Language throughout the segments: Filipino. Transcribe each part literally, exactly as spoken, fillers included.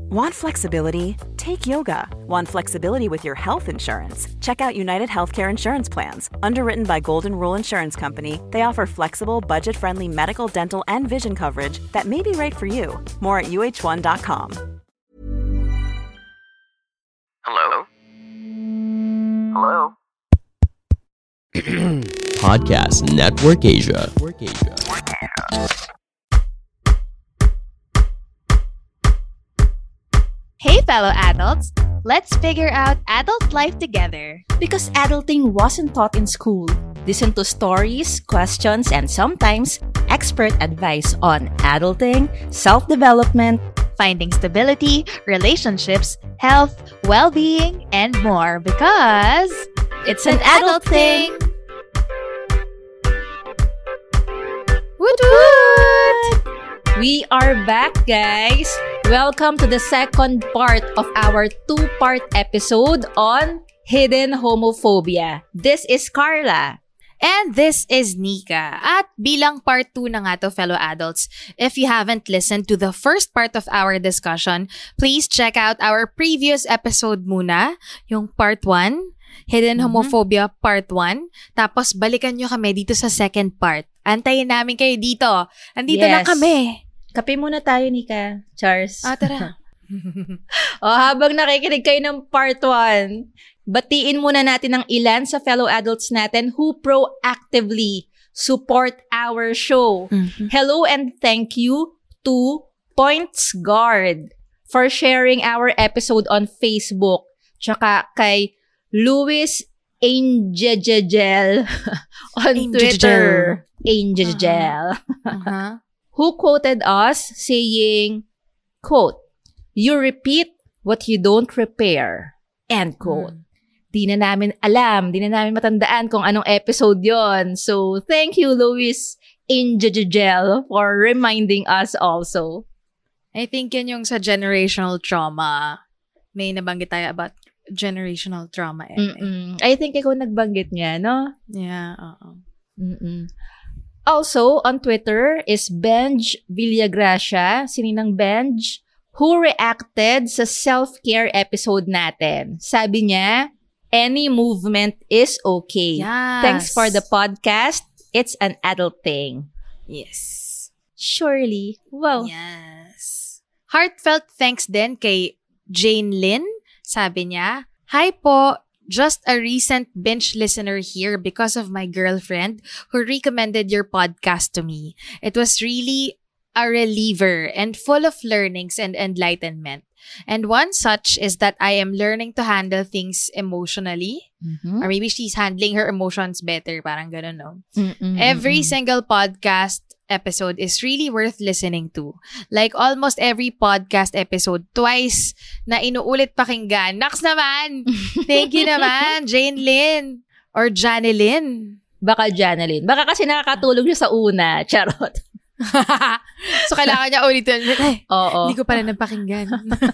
Want flexibility? Take yoga. Want flexibility with your health insurance? Check out United Healthcare Insurance Plans. Underwritten by Golden Rule Insurance Company, they offer flexible, budget-friendly medical, dental, and vision coverage that may be right for you. More at U H one dot com. Hello? Hello? Podcast Network Asia. Hey, fellow adults! Let's figure out adult life together. Because adulting wasn't taught in school. Listen to stories, questions, and sometimes expert advice on adulting, self-development, Finding stability, relationships, health, well-being, and more. Because it's an adult thing! Woot woot! We are back, guys! Welcome to the second part of our two-part episode on hidden homophobia. This is Carla. And this is Nika. At bilang part two na nga to, fellow adults, if you haven't listened to the first part of our discussion, please check out our previous episode muna, yung part one, Hidden mm-hmm. Homophobia part one. Tapos balikan nyo kami dito sa second part. Antayin namin kayo dito. Andito yes. na kami. Kape muna tayo, Nika. Cheers. Ah, tara. O, habang nakikinig kayo ng part one, batiin muna natin ang ilan sa fellow adults natin who proactively support our show. Mm-hmm. Hello and thank you to Points Guard for sharing our episode on Facebook. Tsaka kay Luis Angel on Angel. Twitter. Angel. Uh-huh. Uh-huh. Who quoted us saying, quote, "You repeat what you don't repair." End quote. Mm. Di na namin alam, di na namin matandaan kung anong episode yon. So, thank you, Luis Angel, for reminding us also. I think yan yung sa generational trauma. May nabanggit tayo about generational trauma. Eh. Mm-mm. I think ikaw nagbanggit niya, no? Yeah, oo. Mm-mm. Also, on Twitter is Benj Villagracia, sininang Benj, who reacted sa self-care episode natin. Sabi niya, any movement is okay. Yes. Thanks for the podcast. It's an adult thing. Yes. Surely. Wow. Yes. Heartfelt thanks din kay Jane Lynn. Sabi niya, "Hi po. Just a recent binge listener here because of my girlfriend who recommended your podcast to me. It was really a reliever and full of learnings and enlightenment. And one such is that I am learning to handle things emotionally." Mm-hmm. Or maybe she's handling her emotions better. Parang ganun, no? Mm-mm, Every mm-mm. single podcast episode is really worth listening to. Like almost every podcast episode, twice na inuulit pakinggan. Naks naman! Thank you naman, Jane Lynn. Or Janelyn. Baka Janelyn. Baka kasi nakakatulog siya sa una. Charot. So, kailangan niya ulitin. Ay, Oo. hindi ko pala napakinggan.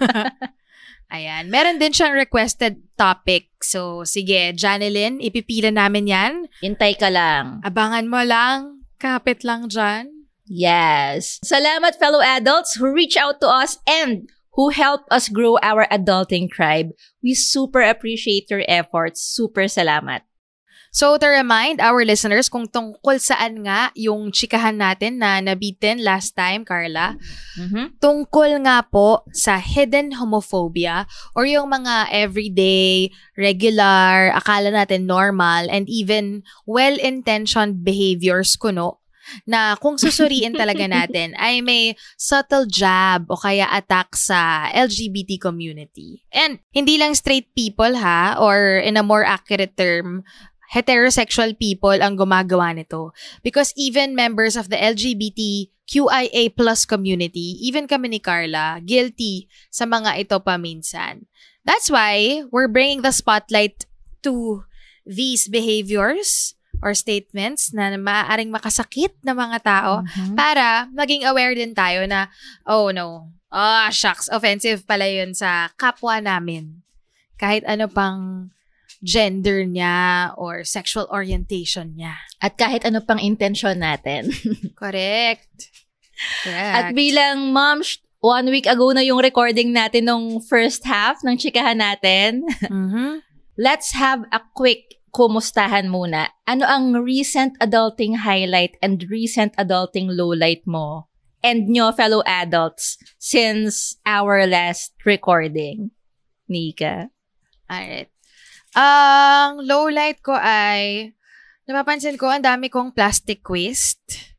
Ayan. Meron din siyang requested topic. So, sige, Janelyn, ipipila namin yan. Hintay ka lang. Abangan mo lang. Kapit lang dyan. Yes. Salamat, fellow adults who reach out to us and who help us grow our adulting tribe. We super appreciate your efforts. Super salamat. So, to remind our listeners kung tungkol saan nga yung chikahan natin na nabitin last time, Carla, Mm-hmm. tungkol nga po sa hidden homophobia or yung mga everyday, regular, akala natin normal, and even well-intentioned behaviors kuno na kung susuriin talaga natin ay may subtle jab o kaya attack sa L G B T community. And hindi lang straight people ha, or in a more accurate term, heterosexual people ang gumagawa nito. Because even members of the L G B T Q I A plus community, even kami ni Carla, guilty sa mga ito paminsan. That's why we're bringing the spotlight to these behaviors or statements na maaaring makasakit na mga tao Mm-hmm. para maging aware din tayo na, oh no, ah, oh, shucks, offensive pala yun sa kapwa namin. Kahit ano pang gender niya or sexual orientation niya. At kahit ano pang intensyon natin. Correct. Correct. At bilang moms one week ago na yung recording natin nung first half ng chikahan natin. Mm-hmm. Let's have a quick kumustahan muna. Ano ang recent adulting highlight and recent adulting lowlight mo and nyo, fellow adults, since our last recording? Nika? Alright. Ang lowlight ko ay, napapansin ko, ang dami kong plastic waste.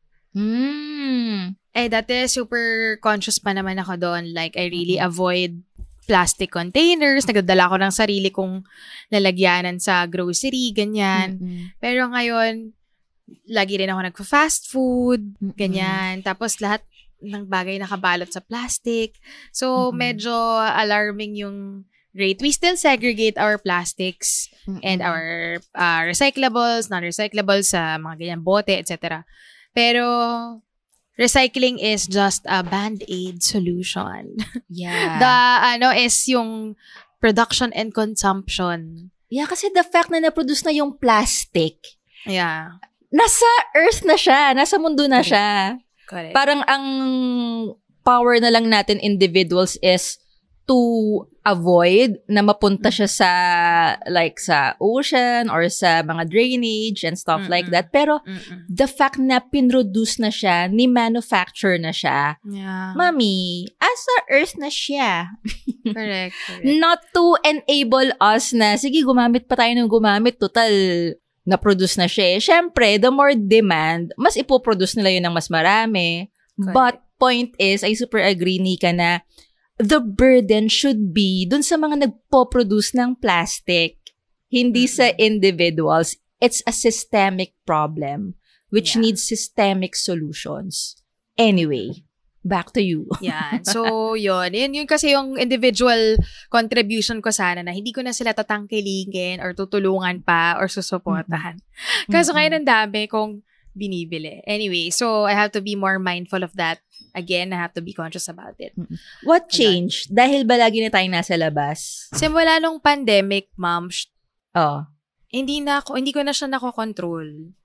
Mm. Eh, dati super conscious pa naman ako doon. Like, I really avoid plastic containers. Nagdadala ko ng sarili kong lalagyanan sa grocery, ganyan. Mm-mm. Pero ngayon, lagi rin ako nagpa-fast food, Mm-mm. ganyan. Tapos lahat ng bagay nakabalot sa plastic. So, Mm-mm. medyo alarming yung rate. We still segregate our plastics Mm-mm. and our uh, recyclables, non-recyclables sa mga ganyan, bote, et cetera. Pero, recycling is just a band-aid solution. Yeah. The, ano, is yung production and consumption. Yeah, kasi the fact na na-produce na yung plastic, Yeah. nasa earth na siya, nasa mundo na siya. Correct. Parang ang power na lang natin individuals is to avoid na mapunta siya sa like sa ocean or sa mga drainage and stuff Mm-mm. like that. Pero Mm-mm. the fact na pinroduce na siya, ni manufacture na siya, Yeah. Mami, asa earth na siya. Correct. Correct. Not to enable us na, sige, gumamit pa tayo ng gumamit. Total, na-produce na siya. Siyempre, the more demand, mas ipoproduce nila yun ng mas marami. Correct. But point is, I super agree, Nika, na the burden should be dun sa mga nagpo-produce ng plastic. Hindi Mm-hmm. sa individuals. It's a systemic problem which Yeah. needs systemic solutions. Anyway, back to you. Yan. So, yun. Yun, yun kasi yung individual contribution ko sana na hindi ko na sila tatangkilingin or tutulungan pa or susuportahan. Kaso Mm-mm. ngayon ang dami kong binibili. Anyway, so I have to be more mindful of that. Again, I have to be conscious about it. What changed? Dahil ba lagi na tayong nasa labas? Simula nung pandemic, ma'am, sh- Oh. hindi na ako, hindi ko na siya nakokontrol.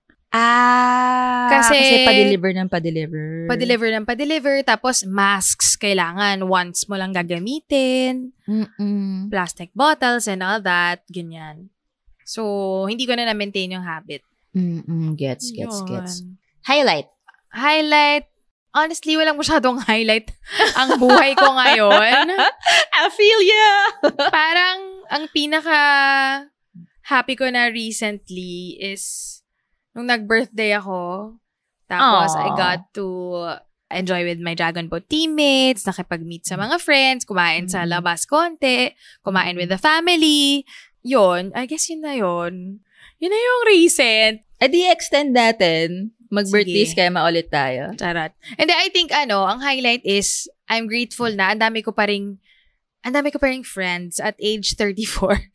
Ah, kasi, Kasi- pa-deliver ng pa-deliver. Pa-deliver ng pa-deliver, tapos masks, kailangan once mo lang gagamitin, Mm-mm. plastic bottles and all that, ganyan. So, hindi ko na na-maintain yung habit. Mm-mm. Gets, gets, Yun. gets. Highlight. Highlight, honestly, walang masyadong highlight ang buhay ko ngayon. I feel ya! Parang, ang pinaka happy ko na recently is nung nag-birthday ako. Tapos, Aww. I got to enjoy with my Dragon Boat teammates, nakipag-meet sa mga friends, kumain sa Mm. labas konti, kumain with the family. Yun, I guess yun na yun. Yun na yung recent. Eh di extend natin. Mag-birthdays Sige. kaya maulit tayo. Charot. And then, I think, ano, ang highlight is, I'm grateful na, ang dami ko pa ring, ang dami ko pa ring friends at age thirty-four.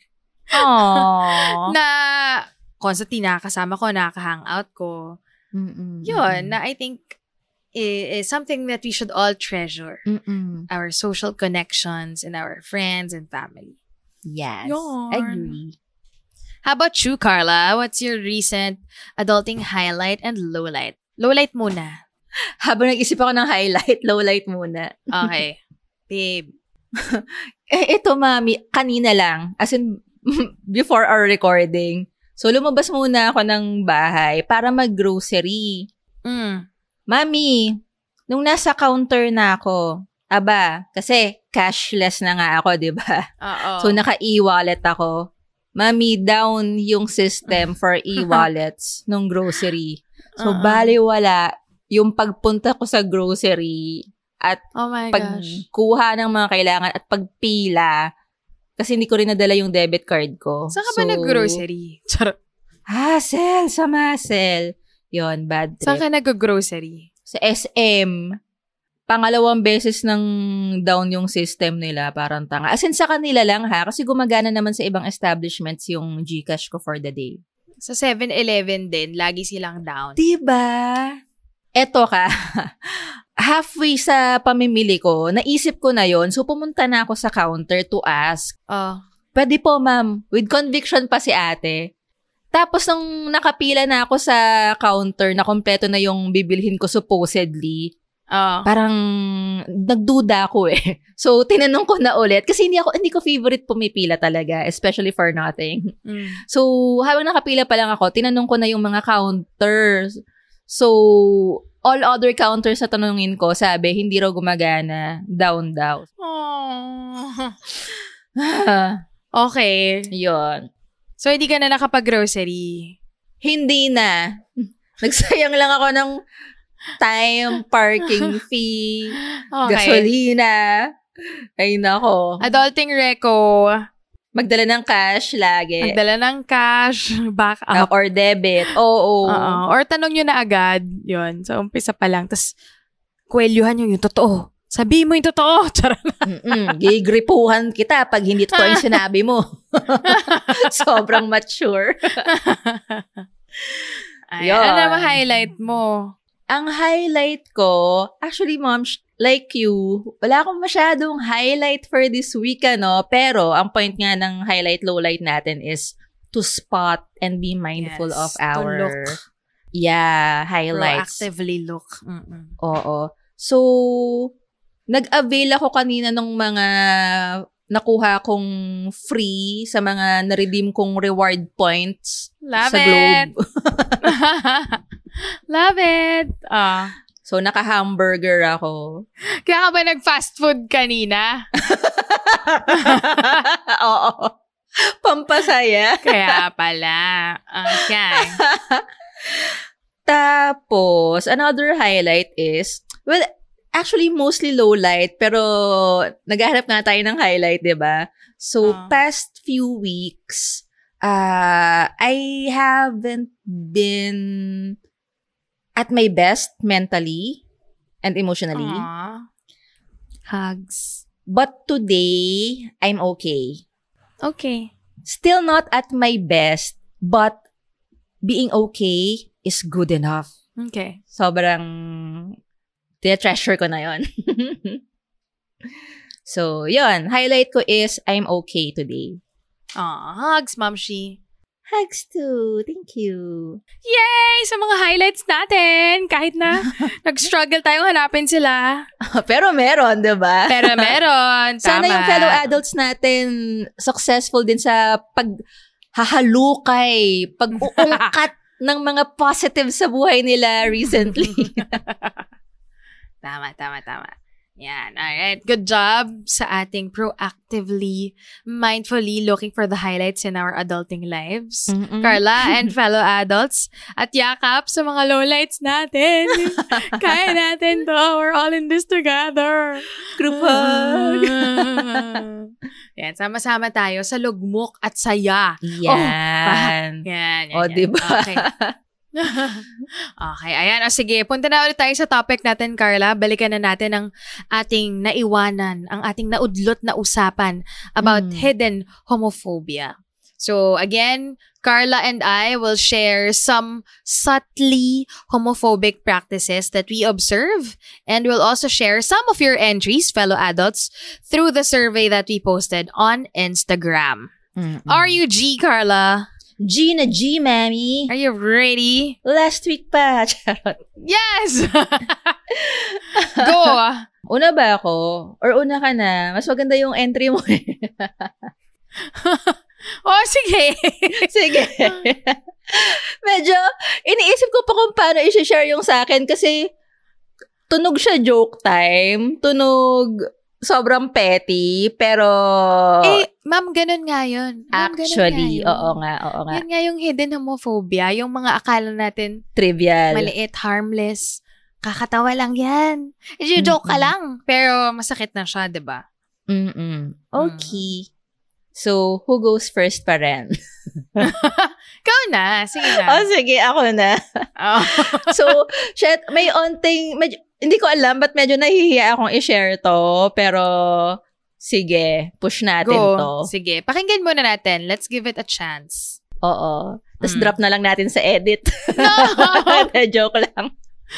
Aww. na constantly nakakasama ko, nakaka-hangout ko. Mm-mm. Yun, na I think i- is something that we should all treasure. Mm-mm. Our social connections and our friends and family. Yes. Yun. Agree. How about you, Carla? What's your recent adulting highlight and lowlight? Lowlight muna. Habang nag-isip ako ng highlight, lowlight muna. Okay. Babe. Eh, ito, mami, kanina lang. As in, before our recording. So, lumabas muna ako ng bahay para mag-grocery. Mm. Mami, nung nasa counter na ako, aba, kasi cashless na nga ako, di ba? Oo. So, naka-e-wallet ako. Mami, down yung system for e-wallets nung grocery. So, Uh-uh. baliwala yung pagpunta ko sa grocery at Oh my gosh. pagkuha ng mga kailangan at pagpila kasi hindi ko rin nadala yung debit card ko. Saan ka ba So, nag-grocery? Charot. Hassle sa muscle. Yon, bad Saan trip. ka nag-grocery? Sa S M, pangalawang beses nang down yung system nila, parang tanga. As in, sa kanila lang ha, kasi gumagana naman sa ibang establishments yung GCash ko for the day. Sa seven eleven din, lagi silang down. Diba? Eto ka, halfway sa pamimili ko, naisip ko na yon, so pumunta na ako sa counter to ask, Oh. pwede po ma'am, with conviction pa si ate. Tapos nung nakapila na ako sa counter na kompleto na yung bibilhin ko supposedly, Oh. Parang nagduda ako eh. So, tinanong ko na ulit. Kasi hindi ako, hindi ko favorite pumipila talaga. Especially for nothing. Mm. So, habang nakapila pa lang ako, tinanong ko na yung mga counters. So, all other counters na tanungin ko, sabi, hindi raw gumagana. Down daw. Oh. Okay. Yun. So, hindi ka na nakapag-grocery? Hindi na. Nagsayang lang ako ng time, parking fee, Okay. gasolina. Ay, nako. Adulting reco, Magdala ng cash lagi. magdala ng cash, back Uh, up. or debit. Oo. Oo. Or tanong nyo na agad. Yun. So, umpisa pa lang. Tapos, kwelyuhan nyo yung totoo. Sabihin mo yung totoo. Charot. Mm-mm. Gigripuhan kita pag hindi totoo yung sinabi mo. Sobrang mature. Ay, Yun. ano naman highlight mo? Ang highlight ko, actually, mom, sh- like you, wala akong masyadong highlight for this week, ano? Pero, ang point nga ng highlight, lowlight natin is to spot and be mindful Yes, of to our, look. yeah, highlights. Proactively look. Mm-mm. Oo. So, nag-avail ako kanina ng mga nakuha kong free sa mga na-redeem kong reward points Love sa it. Globe. Love it. Ah. So, naka-hamburger ako. Kaya ka ba nag-fast food kanina? Oo. Pampasaya. Kaya pala. Okay. Tapos, another highlight is, well, actually, mostly low light, pero naghahanap nga tayo ng highlight, di ba? So, Ah. past few weeks, uh, I haven't been at my best mentally and emotionally. Aww. Hugs. But today, I'm okay. Okay. Still not at my best, but being okay is good enough. Okay. Sobrang treasure ko na yon. So, yon. Highlight ko is I'm okay today. Aw, hugs, Mamshi. Hugs too. Thank you. Yay! Sa mga highlights natin. Kahit na nag-struggle tayong hanapin sila. Pero meron, di ba? Pero meron. Sana Tama. yung fellow adults natin successful din sa paghahalukay, pag-uungkat ng mga positive sa buhay nila recently. Tama, tama, tama. Yan. Alright. Good job sa ating proactively, mindfully looking for the highlights in our adulting lives. Mm-mm. Carla and fellow adults. At yakap sa mga lowlights natin. Kaya natin to. We're all in this together. Group hug. Yan. Sama-sama tayo sa lugmok at saya. Yan. Yan. yan O, yan. diba? Okay. Okay, ayan. O sige, punta na ulit tayo sa topic natin, Carla. Balikan na natin ang ating naiwanan, ang ating naudlot na usapan about Mm. hidden homophobia. So again, Carla and I will share some subtly homophobic practices that we observe, and we'll also share some of your entries, fellow adults, through the survey that we posted on Instagram. Mm-mm. Are you G, Carla? G na G, mami. Are you ready? Last week pa. Charot. Yes! Go! Una ba ako? Or una ka na? Mas maganda yung entry mo eh. Oh, sige. Sige. Medyo, iniisip ko pa kung paano i-share yung sa akin kasi tunog siya joke time. Tunog sobrang petty, pero Eh, ma'am, ganun nga yun. Ma'am, ganun actually, nga yun. oo nga, oo nga. Yan nga yung hidden homophobia. Yung mga akala natin Trivial. maliit, harmless. Kakatawa lang yan. I-joke ka Mm-mm. lang. Pero masakit na siya, di ba? Mm-mm. Okay. So, who goes first pa rin? Ikaw na. Sige na. Oh, sige, ako na. Oh. So, shit, may onting, medyo, hindi ko alam, ba't medyo nahihiya akong i-share to, pero, sige, push natin Go. to. Sige. Pakinggan muna natin. Let's give it a chance. Oo. Tapos Mm. drop na lang natin sa edit. No! Joke lang.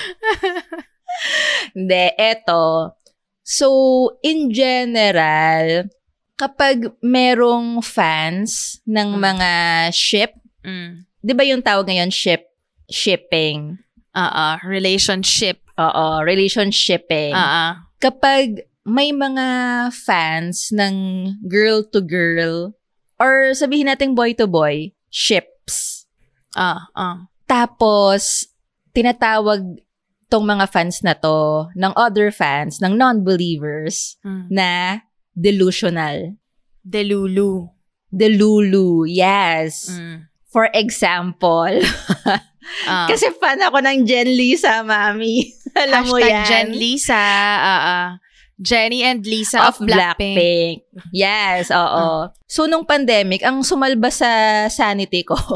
Hindi, eto. So, in general, kapag merong fans ng Mm. mga ship, Mm. di ba yung tawag ngayon ship, shipping? Uh-uh. Relationship. Oo, relationshiping. Uh-uh. Kapag may mga fans ng girl-to-girl or sabihin natin boy-to-boy, ships. Ah, ah. Tapos, tinatawag tong mga fans na to ng other fans, ng non-believers, Mm. na delusional. Delulu. Delulu, yes. Mm. For example, Ah. kasi fan ako ng Jen Lisa, mami. Alam mo Hashtag yan? Jen Lisa. Ah, ah. Jenny and Lisa of, Of Blackpink. Blackpink. Yes, oo. So, nung pandemic, ang sumalba sa sanity ko,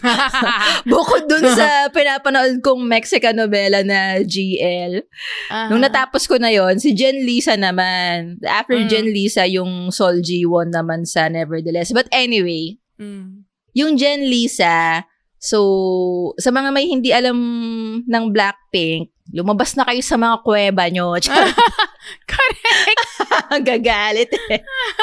bukod dun sa pinapanood kong Mexican novela na G L, Uh-huh. nung natapos ko na yon si Jen Lisa naman. After Mm. Jen Lisa, yung Sol G one naman sa Nevertheless. But anyway, Mm. yung Jen Lisa, so, sa mga may hindi alam ng Blackpink, lumabas na kayo sa mga kuweba nyo. Correct. Gagalit eh.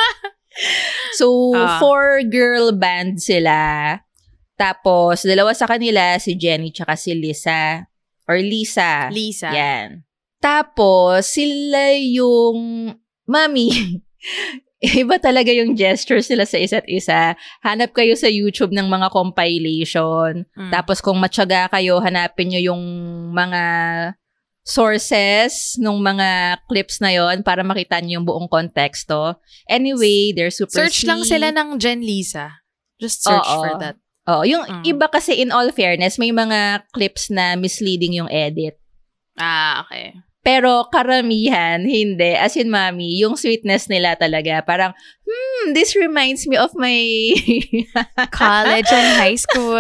So, Ah. four girl band sila. Tapos, dalawa sa kanila, si Jenny tsaka si Lisa. Or Lisa. Lisa. Yan. Tapos, sila yung, mami, iba talaga yung gestures nila sa isa't isa. Hanap kayo sa YouTube ng mga compilation. Mm. Tapos, kung matyaga kayo, hanapin nyo yung mga sources nung mga clips na yon para makita niyo yung buong konteksto. Anyway, they're super Search sweet. lang sila ng Jen Lisa. Just search Oo. for that. Oh, yung Mm. iba kasi in all fairness, may mga clips na misleading yung edit. Ah, okay. Pero karamihan, hindi. As in, mami, yung sweetness nila talaga. Parang, hmm, this reminds me of my... College and high school.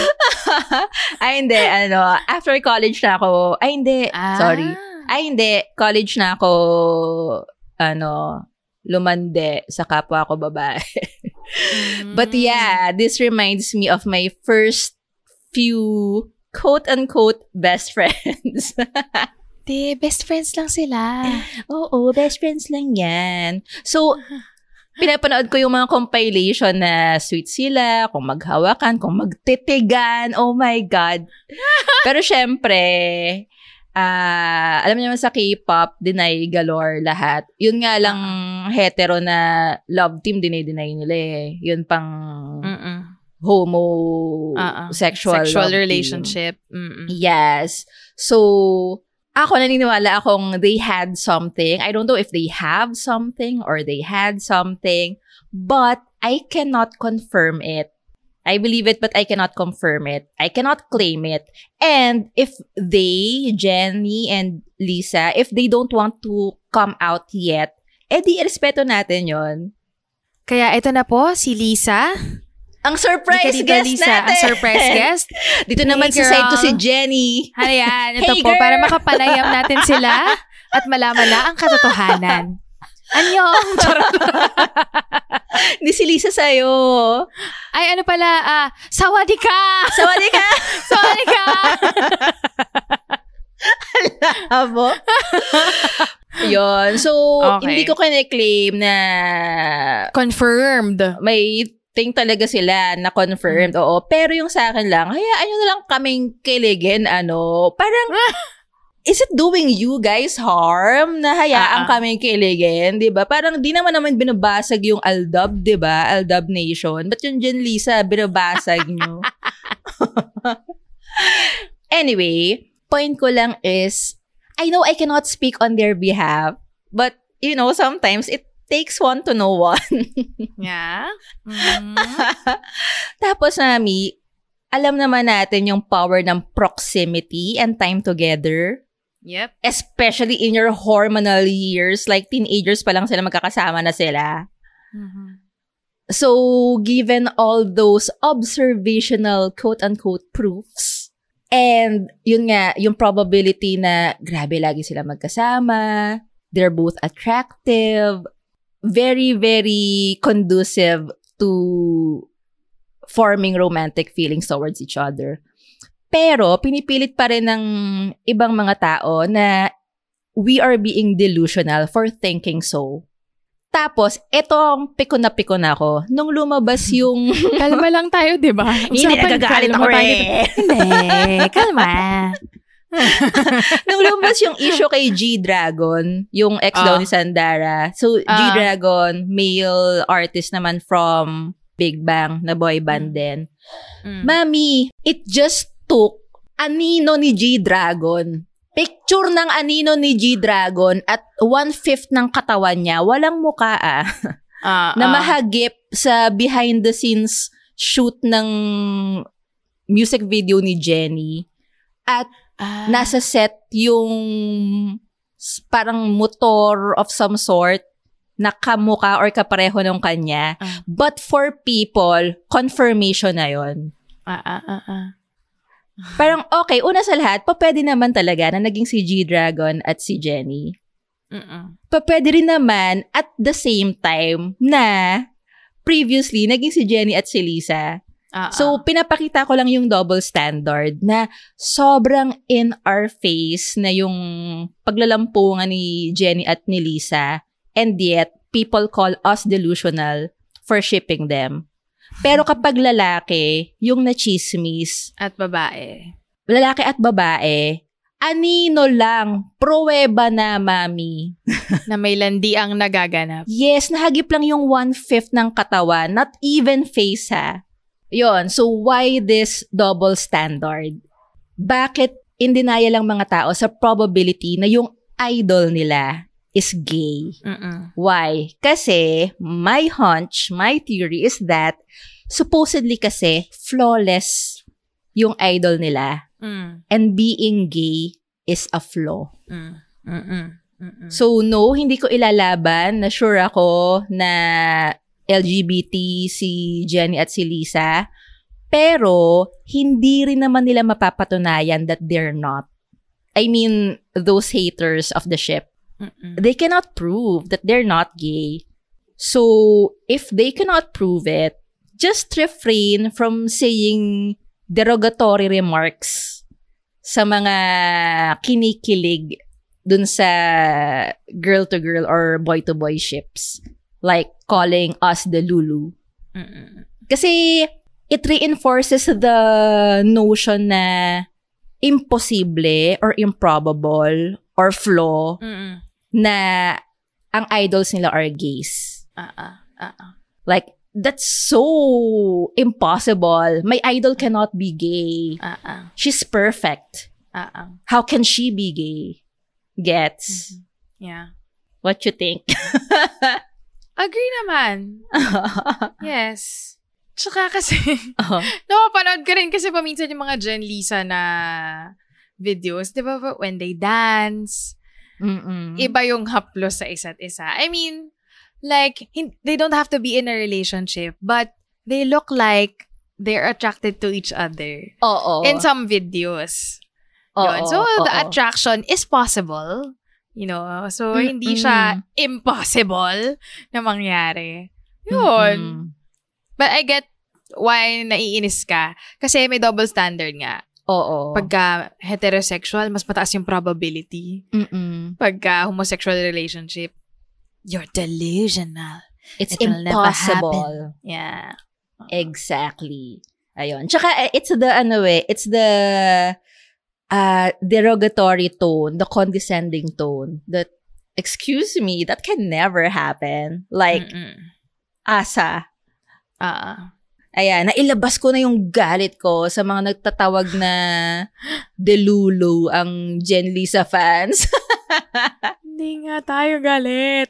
Ay, hindi. Ano, after college na ako. Ay, hindi. Ah. Sorry. Ay, hindi. College na ako, ano, lumande sa kapwa ko babae. Mm. But yeah, this reminds me of my first few quote-unquote best friends. Di, best friends lang sila. Oo, best friends lang yan. So, pinapanood ko yung mga compilation na sweet sila, kung maghawakan, kung magtitigan. Oh my God. Pero syempre, ah alam niyo naman sa K-pop, deny galore lahat. Yun nga lang, hetero na love team, dinay-deny nila eh. Yun pang Mm-mm. homo-sexual Uh-uh. Sexual love team. relationship. Mm-mm. Yes. So, ako naniniwala akong they had something. I don't know if they have something or they had something, but I cannot confirm it. I believe it, but I cannot confirm it. I cannot claim it. And if they, Jenny and Lisa, if they don't want to come out yet, eh di respeto natin yon. Kaya ito na po, si Lisa. Ang surprise Di ka dito, guest Lisa. natin! Ang surprise guest. Dito naman Hey, sa side ko girl. si Jenny. Ano yan? Ito Hey, po, girl! para makapanayam natin sila at malaman na ang katotohanan. Anyong! Charot. Hindi si Lisa sa'yo. Ay, ano pala? Ah, sawadika! Sawadee ka! Sawadika! Abo. Yun. So, Okay. hindi ko kine-claim na Confirmed. may thing talaga sila na confirmed. Oo. Pero yung sa akin lang, hayaan nyo na lang kaming kiligin, ano. Parang, is it doing you guys harm na hayaan Ah, ah. kaming kiligin? Diba? Parang di naman naman binabasag yung Aldab, diba? Aldab Nation. Ba't yung Jen Lisa, binabasag nyo? Anyway, point ko lang is, I know I cannot speak on their behalf, but, you know, sometimes it takes one to know one. Yeah. Mm. Tapos, Mami, alam naman natin yung power ng proximity and time together. Yep. Especially in your hormonal years, like teenagers pa lang sila, magkakasama na sila. Mhm. So, given all those observational quote-unquote proofs, and yun nga, yung probability na grabe lagi sila magkasama, they're both attractive, very, very conducive to forming romantic feelings towards each other. Pero, pinipilit pa rin ng ibang mga tao na we are being delusional for thinking so. Tapos, eto ang piko na piko na ako. Nung lumabas yung... Kalma lang tayo, di ba? Hindi, Usapan, nagagalit kalma ako tayo. eh. Hindi, kalma. Nung lumabas yung issue kay G-Dragon, yung ex Ah. daw ni Sandara. So, Ah. G-Dragon, male artist naman from Big Bang na boy band din. Mm. Mami, it just took anino ni G-Dragon. Picture ng anino ni G-Dragon at one-fifth ng katawan niya, walang muka ah, Ah, na ah. mahagip sa behind-the-scenes shoot ng music video ni Jenny. At Ah. nasa set yung s- parang motor of some sort na kamuka or kapareho ng kanya. Ah. But for people, confirmation na yon. Ah, ah, ah, ah. Parang okay, una sa lahat, papwede naman talaga na naging si G-Dragon at si Jenny. Mm-mm. Papwede rin naman at the same time na previously naging si Jenny at si Lisa. Ah, So, ah. pinapakita ko lang yung double standard na sobrang in our face na yung paglalampungan ni Jenny at ni Lisa, and yet, people call us delusional for shipping them. Pero kapag lalaki, yung nachismis, At babae. lalaki at babae, anino lang, pruweba na, mami. Na may landi ang nagaganap. Yes, nahagip lang yung one-fifth ng katawan, not even face ha. Yon, so why this double standard? Bakit in denial lang mga tao sa probability na yung idol nila is gay? Mm-mm. Why? Kasi my hunch, my theory is that supposedly kasi flawless yung idol nila Mm. and being gay is a flaw. Mm. Mm-mm. Mm-mm. So no, hindi ko ilalaban na sure ako na L G B T si Jenny at si Lisa, pero hindi rin naman nila mapapatunayan that they're not. I mean, those haters of the ship, Mm-mm. they cannot prove that they're not gay. So, if they cannot prove it, just refrain from saying derogatory remarks sa mga kinikilig dun sa girl-to-girl or boy-to-boy ships. Like calling us the Lulu. Mm-mm. Kasi it reinforces the notion na imposible or improbable or flaw Mm-mm. na ang idols nila are gays. Ah, ah, ah, ah. Like, that's so impossible. My idol cannot be gay. Ah, ah. She's perfect. Ah, ah. How can she be gay? Gets? Yeah. What you think? Agree naman. Yes. Tsaka kasi, Oh. napapanood ko rin kasi paminsan yung mga Jen Lisa na videos. Di ba, when they dance, Mm-mm. iba yung haplos sa isa't isa. I mean, like, hin- they don't have to be in a relationship, but they look like they're attracted to each other. Oo. In some videos. Oo, Yun. So, the oo. attraction is possible. You know? So, Mm-mm. hindi siya impossible na mangyari. Yun. Mm-mm. But I get why naiinis ka. Kasi may double standard nga. Oo. Pagka heterosexual, mas mataas yung probability. Mm-mm. Pagka homosexual relationship, you're delusional. It's It will never impossible. Yeah. Exactly. Ayun. Tsaka, eh, it's the, ano eh, it's the uh, derogatory tone, the condescending tone that, excuse me, that can never happen. Like, Mm-mm. asa. Ah. Ayan, nailabas ko na yung galit ko sa mga nagtatawag na delulu ang Jen Lisa fans. Hindi nga tayo galit.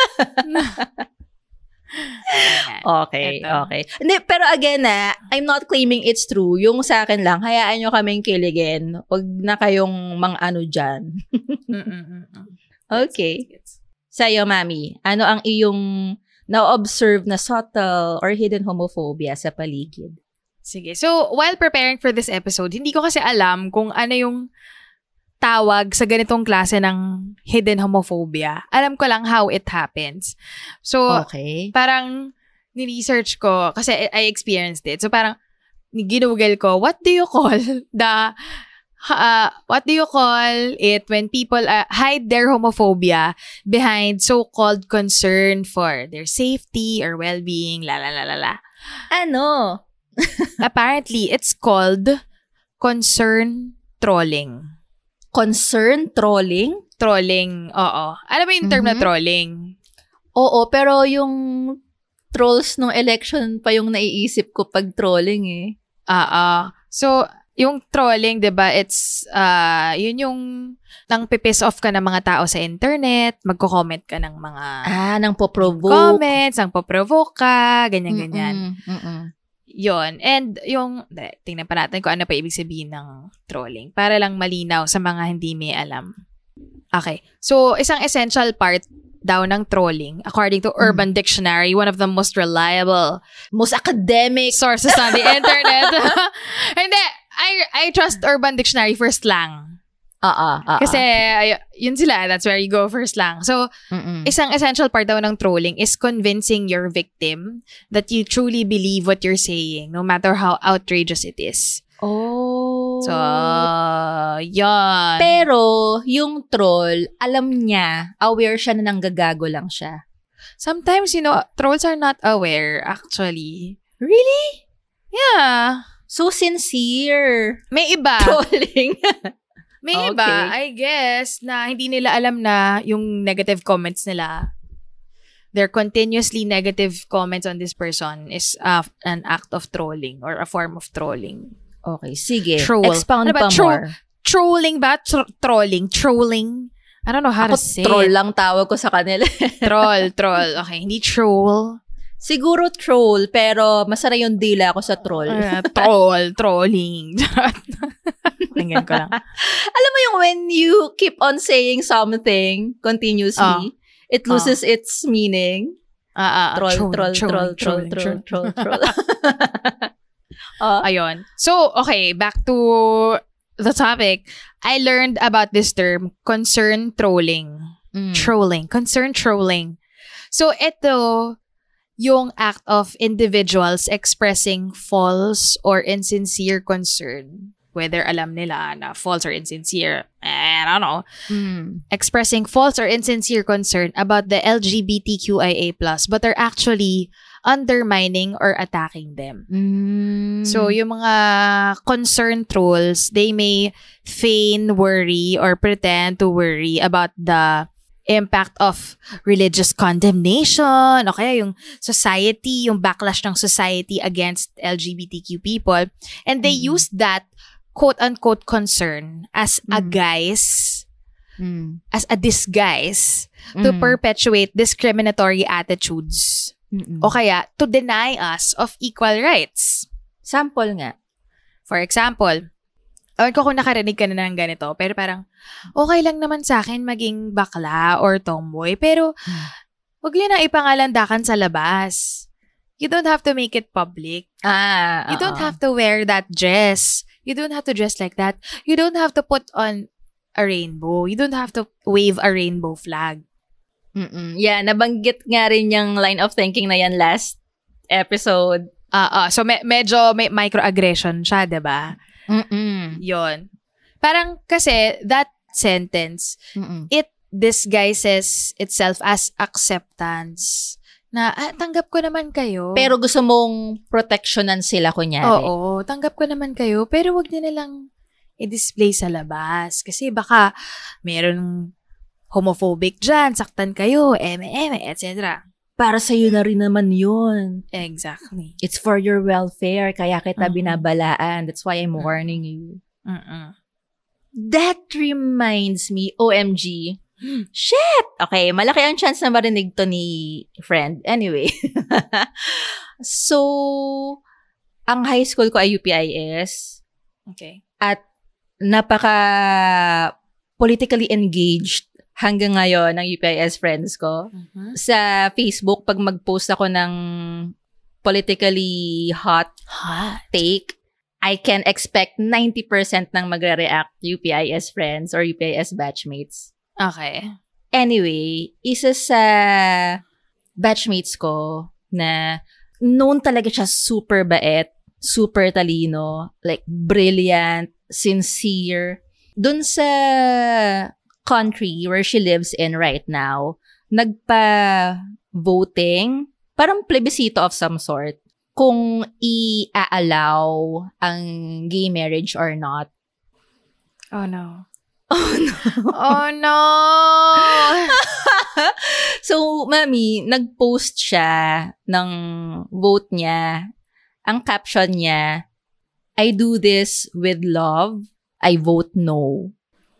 Okay, Eto. okay. Hindi, pero again na, I'm not claiming it's true. Yung sa akin lang, hayaan nyo kaming kiligin. Huwag na kayong mga ano dyan. Mm-mm-mm. Okay. Gets, gets. Sa'yo, Mami, ano ang iyong na-observe na subtle or hidden homophobia sa paligid? Sige. So, while preparing for this episode, hindi ko kasi alam kung ano yung tawag sa ganitong klase ng hidden homophobia. Alam ko lang how it happens. So, Okay. parang ni-research ko, kasi I I experienced it. So, parang ginugel ko, what do you call the, uh, what do you call it when people uh, hide their homophobia behind so-called concern for their safety or well-being, la la la la la. Ano? Apparently, it's called concern trolling. concern trolling? Trolling, oo. Alam mo yung term Mhm. na trolling? Oo, pero yung trolls nung election pa yung naiisip ko pag trolling eh. Oo. So, yung trolling, 'di ba, it's uh yun yung nang pipiss off ka ng mga tao sa internet, magko-comment ka ng mga Ah, nang poprovoke. comments, ang poprovoke ka, ganyan-ganyan. Mm-mm, mm-mm. Yon. And yung, de, tingnan pa natin kung ano pa ibig sabihin ng trolling para lang malinaw sa mga hindi may alam. Okay. So, isang essential part daw ng trolling, according to Urban Dictionary, one of the most reliable Most academic. sources on the internet. Hindi, I I trust Urban Dictionary for slang. Oo, oo. Kasi, ay- yun sila, that's where you go for slang. So, Mm-mm. isang essential part daw ng trolling is convincing your victim that you truly believe what you're saying, no matter how outrageous it is. Oh. So, yun. Pero, yung troll, alam niya, aware siya na nanggagago lang siya. Sometimes, you know, trolls are not aware, actually. Really? Yeah. So sincere. May iba. Trolling. May Okay. iba, I guess, na hindi nila alam na yung negative comments nila, their continuously negative comments on this person is uh, an act of trolling or a form of trolling. Okay, sige. Troll. Expound Ano ba? pa Tro- more. Trolling ba? Tro- trolling? Trolling? I don't know how Ako, to say troll it. lang tawag ko sa kanila. Troll, troll. Okay, hindi troll. Siguro troll, pero masara yung dila ko sa troll. Uh, troll, trolling. Tingnan ko lang. Alam mo yung when you keep on saying something continuously, Oh. it loses its meaning. Ah, ah, Troll, troll, troll, troll, trolling, troll, trolling. troll, troll. Oh. Ayun. So, okay, back to the topic. I learned about this term, concern trolling. Mm. Trolling. Concern trolling. So, ito yung act of individuals expressing false or insincere concern. Whether alam nila na false or insincere, I don't know. Mm. Expressing false or insincere concern about the L G B T Q I A plus, but are actually undermining or attacking them. Mm. So, yung mga concern trolls, they may feign worry or pretend to worry about the impact of religious condemnation o kaya yung society, yung backlash ng society against L G B T Q people. And they Mm. use that quote-unquote concern as a Mm. guise, Mm. as a disguise to Mm. perpetuate discriminatory attitudes Mm-mm. o kaya to deny us of equal rights. Sample nga. For example, ewan ko kung nakarinig ka na ng ganito, pero parang, okay lang naman sa akin maging bakla or tomboy, pero huwag yun na ipangalandakan sa labas. You don't have to make it public. Ah, You don't oo. have to wear that dress. You don't have to dress like that. You don't have to put on a rainbow. You don't have to wave a rainbow flag. Mm-mm. Yeah, nabanggit nga rin yung line of thinking na yan last episode. Ah, ah. So, me- medyo may microaggression siya, diba? Mm-mm. Yon. Parang kasi that sentence, Mm-mm. it disguises itself as acceptance. Na, ah, tanggap ko naman kayo. Pero gusto mong protectionan sila, kunyari. Oo, tanggap ko naman kayo. Pero wag niyo nilang i-display sa labas. Kasi baka meron homophobic dyan, saktan kayo, eme, eme, et cetera. Para sa'yo na rin naman yun. Exactly. It's for your welfare, kaya kita Mhm. binabalaan. That's why I'm Mhm. warning you. Mm-mm. That reminds me, O M G, shit! Okay, malaki ang chance na marinig to ni friend. Anyway. So, ang high school ko ay U P I S Okay. at napaka politically engaged hanggang ngayon ng U P I S friends ko. Mhm. Sa Facebook, pag mag-post ako ng politically hot Hot. take, I can expect ninety percent ng magre-react U P I S friends or U P I S batchmates. Okay. Anyway, isa sa batchmates ko na known talaga siya super bait, super talino, like brilliant, sincere. Dun sa country where she lives in right now, nagpa-voting, parang plebiscito of some sort, kung i-allow ang gay marriage or not. Oh no. Oh, no. Oh, no! So, mami, nag-post siya ng vote niya. Ang caption niya, I do this with love. I vote no.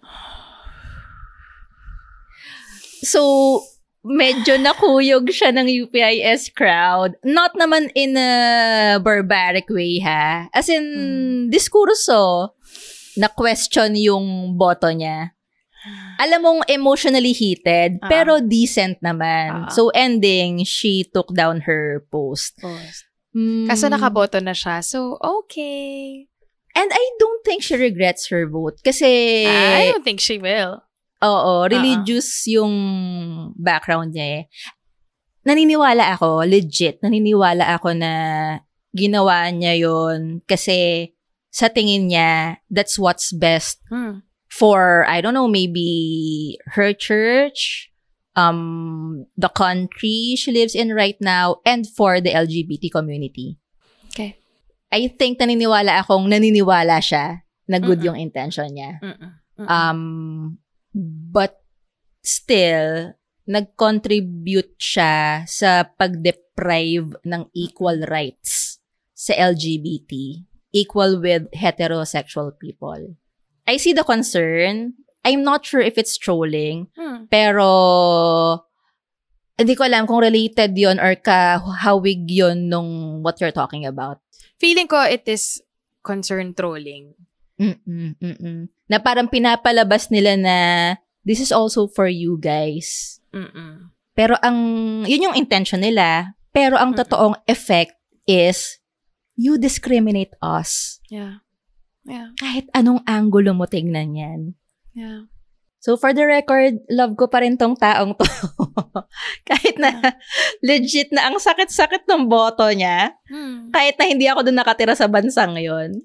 So, medyo nakuyog siya ng U P I S crowd. Not naman in a barbaric way, ha? As in, hmm. diskurso na question yung boto niya. Alam mong emotionally heated, uh-huh. pero decent naman. Uh-huh. So, ending, she took down her post. Post. Mm. Kaso nakaboto na siya. So, okay. And I don't think she regrets her vote. Kasi... I don't think she will. Oo, religious uh-huh. yung background niya eh. Naniniwala ako, legit, naniniwala ako na ginawa niya yon kasi sa tingin niya, that's what's best hmm. for, I don't know, maybe her church, um, the country she lives in right now, and for the L G B T community. Okay. I think naniniwala akong naniniwala siya na good Mm-mm. yung intention niya. Mm-mm. Mm-mm. Um, but still, nag-contribute siya sa pag-deprive ng equal rights sa L G B T. Equal with heterosexual people. I see the concern. I'm not sure if it's trolling, hmm. pero hindi ko alam kung related yon or kahawig yon nung what you're talking about. Feeling ko it is concern trolling. Mm-mm, mm-mm. Na parang pinapalabas nila na this is also for you guys. Mm-mm. Pero ang, yun yung intention nila, pero ang Mm-mm. totoong effect is you discriminate us. Yeah. Yeah. Kahit anong angulo mo tignan yan. Yeah. So, for the record, love ko pa rin tong taong to. Kahit na yeah. legit na ang sakit-sakit ng boto niya. Hmm. Kahit na hindi ako doon nakatira sa bansang ngayon.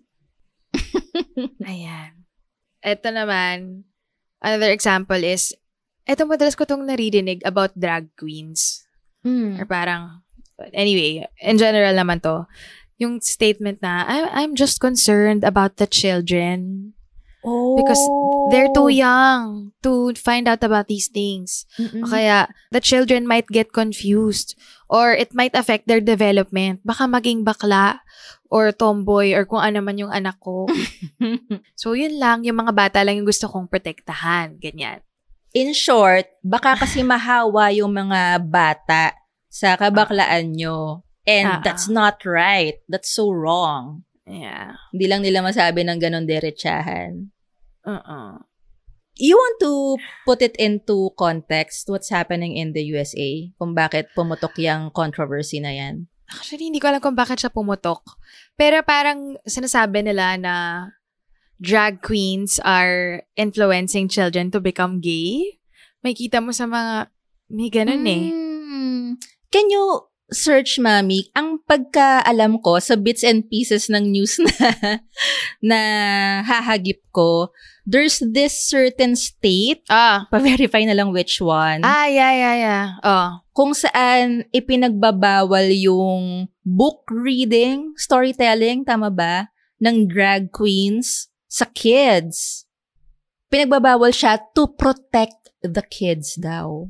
Ayan. Ito naman, another example is, ito madalas ko tong naririnig about drag queens. Mm. Or parang, anyway, in general naman to, yung statement na, I'm, I'm just concerned about the children. Oh. Because they're too young to find out about these things. Mm-mm. Kaya, the children might get confused. Or it might affect their development. Baka maging bakla or tomboy or kung ano man yung anak ko. So, yun lang. Yung mga bata lang yung gusto kong protektahan. Ganyan. In short, baka kasi mahawa yung mga bata sa kabaklaan nyo. And uh-uh. that's not right. That's so wrong. Yeah. Hindi lang nila masabi ng ganon derechahan. Uh-uh. You want to put it into context what's happening in the U S A? Kung bakit pumutok yung controversy na yan? Actually, hindi ko alam kung bakit siya pumutok. Pero parang sinasabi nila na drag queens are influencing children to become gay. May kita mo sa mga, may ganun eh. Mm. Can you search, Mami? Ang pagkaalam ko sa bits and pieces ng news na, na hahagip ko, there's this certain state, ah. pa-verify na lang which one. Ah, yeah, yeah, yeah. Oh. Kung saan ipinagbabawal yung book reading, storytelling, tama ba, ng drag queens sa kids. Pinagbabawal siya to protect the kids daw.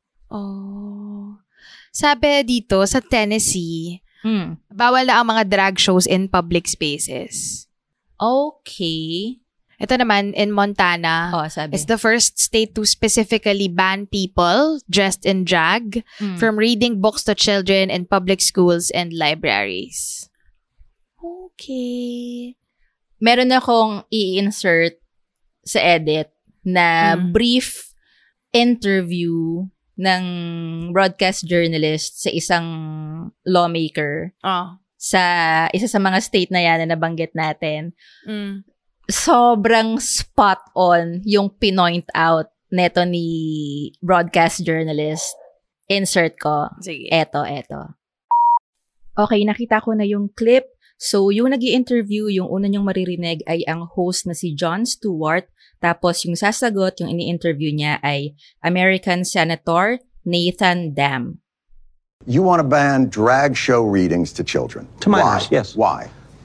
Oh. Sabi dito, sa Tennessee, hmm. bawal na ang mga drag shows in public spaces. Okay. Ito naman, in Montana, oh, sabi. it's the first state to specifically ban people dressed in drag hmm. from reading books to children in public schools and libraries. Okay. Meron akong i-insert sa edit na hmm. brief interview ng broadcast journalist sa isang lawmaker oh. sa isa sa mga state na yan na nabanggit natin. Mm. Sobrang spot on yung pinoint out neto ni broadcast journalist. Insert ko. Sige. Eto, eto. Okay, nakita ko na yung clip. So, yung nag-i-interview, yung una niyong maririnig ay ang host na si Jon Stewart. Tapos, yung sasagot, yung ini-interview niya ay American Senator Nathan Dam. You want to ban drag show readings to children. To minors, Why? yes. Why?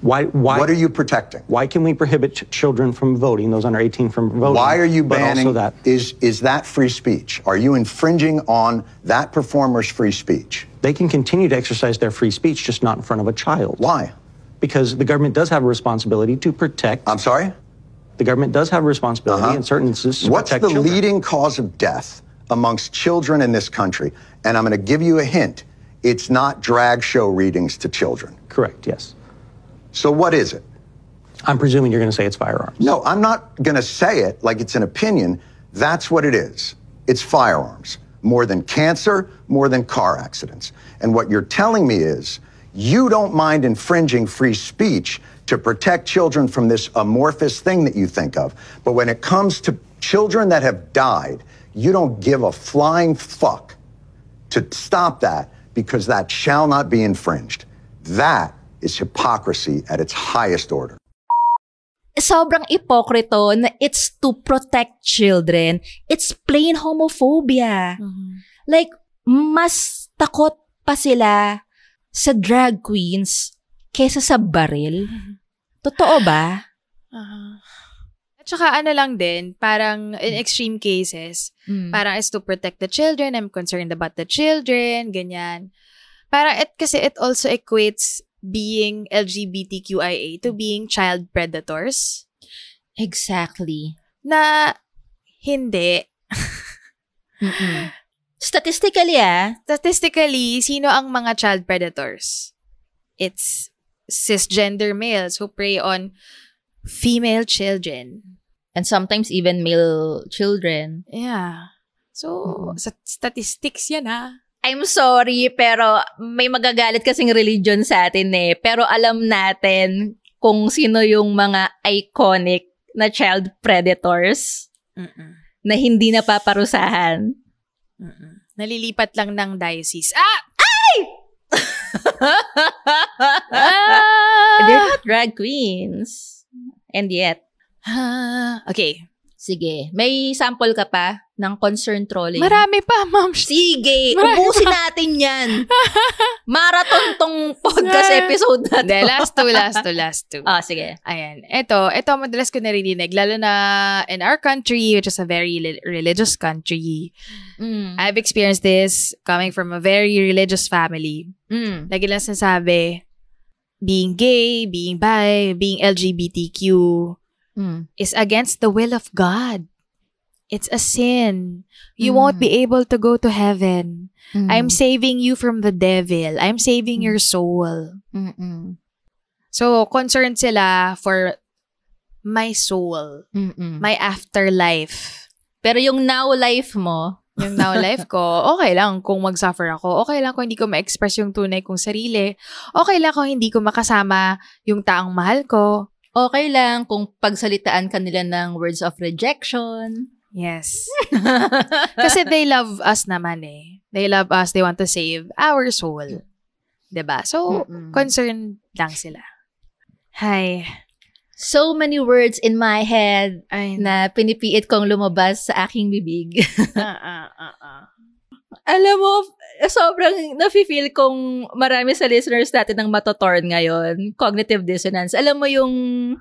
Why? Why? What are you protecting? Why can we prohibit ch- children from voting, those under eighteen from voting? Why are you but banning? Also that is is that free speech? Are you infringing on that performer's free speech? they can continue to exercise their free speech, just not in front of a child. Why? Because the government does have a responsibility to protect. I'm sorry? The government does have a responsibility Uh-huh. in certain instances to What's the protect children. leading cause of death amongst children in this country? And I'm going to give you a hint. It's not drag show readings to children. Correct, yes. So what is it? I'm presuming you're going to say it's firearms. No, I'm not going to say it like it's an opinion. That's what it is. It's firearms. More than cancer, more than car accidents. And what you're telling me is you don't mind infringing free speech to protect children from this amorphous thing that you think of. But when it comes to children that have died, you don't give a flying fuck to stop that because that shall not be infringed. That is hypocrisy at its highest order. Sobrang ipokrito na it's to protect children. It's plain homophobia. Mm-hmm. Like, mas takot pa sila sa drag queens kesa sa baril. Totoo ba? Uh-huh. At saka ano lang din, parang in extreme cases, Mm. parang it's to protect the children, I'm concerned about the children, ganyan. Parang it, kasi it also equates being L G B T Q I A to being child predators. Exactly. Na hindi. Mm-mm. Statistically, ah, Statistically, sino ang mga child predators? It's cisgender males who prey on female children. and sometimes even male children. Yeah. So, sa statistics yan ha. I'm sorry, pero may magagalit kasing religion sa atin eh. Pero alam natin kung sino yung mga iconic na child predators Mm-mm. na hindi napaparusahan. Mm-mm. Nalilipat lang ng diocese. Ah! Ah! They're not drag queens. And yet. Ah, okay. Sige. May sample ka pa ng concern trolling? Marami pa, ma'am. Sige. Marami Ubusin pa. natin yan. Marathon tong podcast episode na to. Hindi, last two, last two, last two. Ah, sige. Ayan. Ito, ito madalas ko narinig. Lalo na in our country, which is a very li- religious country. Mm. I've experienced this coming from a very religious family. Mm. Lagi lang sinasabi, being gay, being bi, being L G B T Q Mm. is against the will of God. It's a sin. You Mm. won't be able to go to heaven. Mm. I'm saving you from the devil. I'm saving your soul. Mm-mm. So, concerned sila for my soul, Mm-mm. my afterlife. Pero yung now life mo, Yung now life ko, okay lang kung mag-suffer ako. Okay lang kung hindi ko ma-express yung tunay kong sarili. Okay lang kung hindi ko makasama yung taong mahal ko. okay lang kung pagsalitaan ka nila ng words of rejection. Yes. Kasi they love us naman eh. They love us. They want to save our soul. Diba? So, Mm-mm. concerned lang sila. Hi. So many words in my head Ay, na pinipiit kong lumabas sa aking bibig. ah, ah, ah, ah. Alam mo, sobrang nafe-feel kong marami sa listeners natin ang matotorn ngayon. Cognitive dissonance. Alam mo yung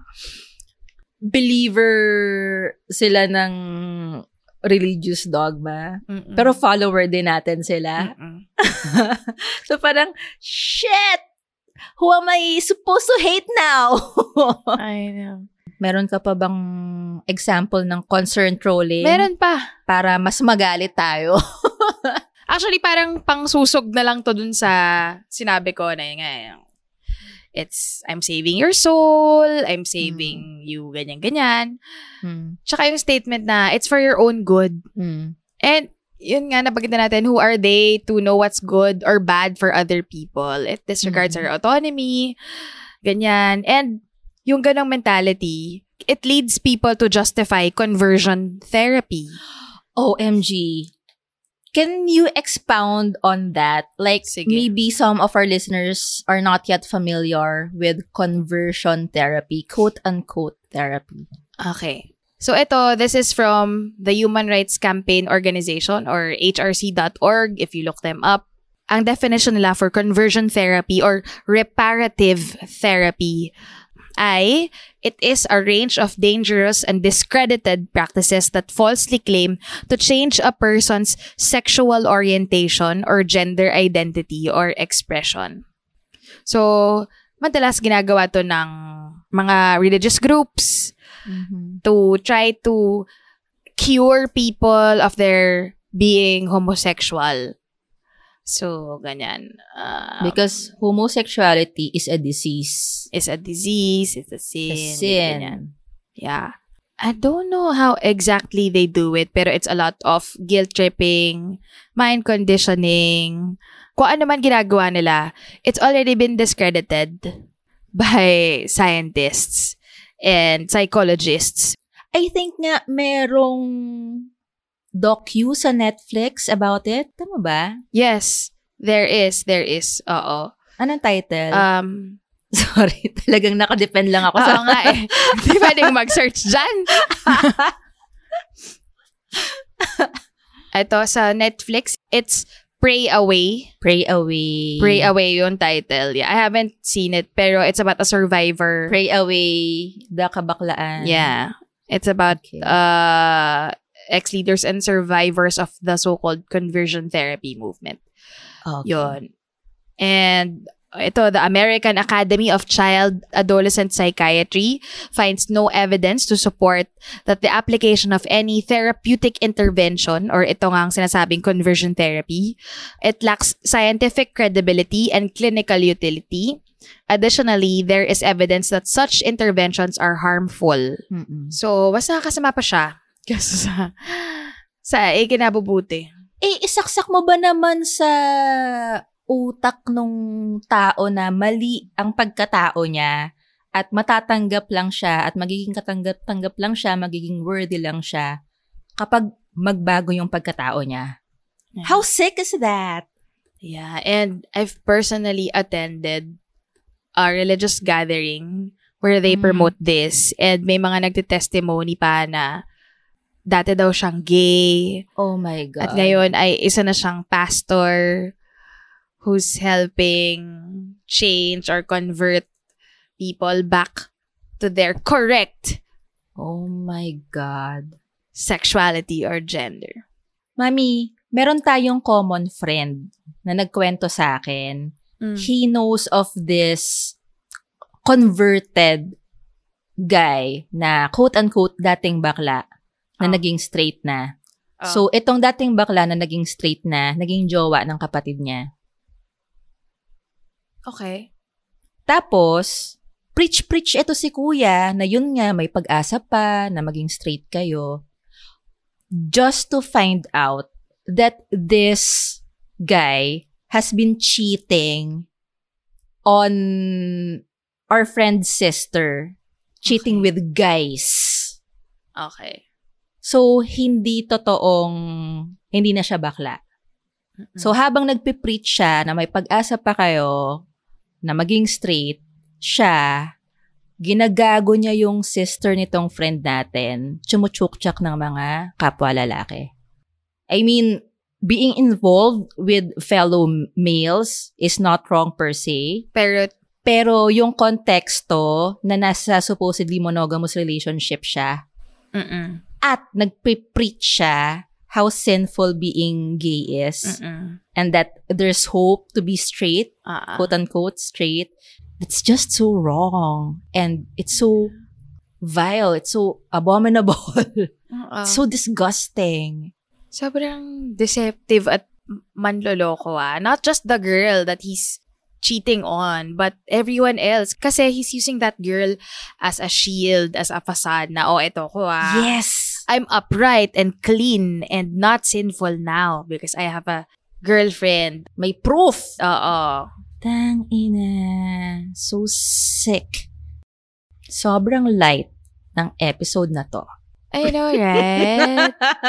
believer sila ng religious dogma. Mm-mm. Pero follower din natin sila. Mm-mm. So parang, shit! Who am I supposed to hate now? I know. Meron ka pa bang example ng concern trolling? Meron pa. Para mas magalit tayo. Actually, parang pangsusog na lang to dun sa sinabi ko na yun nga. It's, I'm saving your soul, I'm saving you, ganyan-ganyan. Hmm. Tsaka yung statement na, it's for your own good. Hmm. And, yun nga, napagkita natin, who are they to know what's good or bad for other people? It disregards Mm-hmm. our autonomy, ganyan. And, yung ganong mentality, it leads people to justify conversion therapy. O M G. Can you expound on that? Like, Sige. maybe some of our listeners are not yet familiar with conversion therapy, quote-unquote therapy. Okay. So ito, this is from the Human Rights Campaign Organization or H R C dot org if you look them up. ang definition nila for conversion therapy or reparative therapy ay, it is a range of dangerous and discredited practices that falsely claim to change a person's sexual orientation or gender identity or expression. So, madalas ginagawa to ng mga religious groups mm-hmm. to try to cure people of their being homosexual. So, ganyan. Um, Because homosexuality is a disease. It's a disease. It's a sin. A sin. Ganyan. Yeah. I don't know how exactly they do it, pero it's a lot of guilt-tripping, mind conditioning. Kung ano man ginagawa nila, it's already been discredited by scientists and psychologists. I think nga merong docu sa Netflix about it. Tama ba? Yes, there is. There is. Oo. Anong title? Um, Sorry, talagang nakadepend lang ako oo sa... nga eh. Hindi pwedeng mag-search dyan. Ito, sa Netflix, it's Pray Away. Pray Away. Pray Away yung title. Yeah, I haven't seen it, pero it's about a survivor. Pray Away, the kabaklaan. Yeah. It's about Okay. uh ex-leaders and survivors of the so-called conversion therapy movement. Okay. Yun. And ito, the American Academy of Child Adolescent Psychiatry finds no evidence to support that the application of any therapeutic intervention, or ito nga ang sinasabing conversion therapy, it lacks scientific credibility and clinical utility. Additionally, there is evidence that such interventions are harmful. Mm-mm. So, basta kasama pa siya. Kasi sa, sa ikinabubuti. Eh, isaksak mo ba naman sa utak nung tao na mali ang pagkatao niya at matatanggap lang siya at magiging katanggap-tanggap lang siya, magiging worthy lang siya kapag magbago yung pagkatao niya? Yeah. How sick is that? Yeah, and I've personally attended a religious gathering where they Mm. promote this, and may mga nagte-testimony pa na dati daw siyang gay, Oh my God. at ngayon ay isa na siyang pastor who's helping change or convert people back to their correct Oh my God. sexuality or gender. Mami, meron tayong common friend na nagkwento sa akin. Mm. He knows of this converted guy na quote-unquote dating bakla na Oh. naging straight na. Oh. So, itong dating bakla na naging straight na, naging jowa ng kapatid niya. Okay. Tapos, preach-preach ito si kuya na yun nga, may pag-asa pa na maging straight kayo. Just to find out that this guy has been cheating on our friend's sister. Cheating Okay. with guys. Okay. So, hindi totoong, hindi na siya bakla. So, habang nagpipreach siya na may pag-asa pa kayo na maging straight, siya, ginagago niya yung sister nitong friend natin, tsumutsuk-tsak ng mga kapwa lalaki. I mean, being involved with fellow males is not wrong per se, Pero, pero yung konteksto na nasa supposedly monogamous relationship siya, mm-mm. at nagpipreach siya how sinful being gay is, Mm-mm. and that there's hope to be straight, Ah, ah. quote-unquote straight, it's just so wrong. And it's so vile. It's so abominable. Oo. It's so disgusting. Sobrang deceptive at manloloko ah. Not just the girl that he's cheating on, but everyone else. Kasi he's using that girl as a shield, as a facade na, oh, eto ko ah. Yes. I'm upright and clean and not sinful now because I have a girlfriend. May proof. Oo. Tang ina. So sick. Sobrang light ng episode na to. I know, right?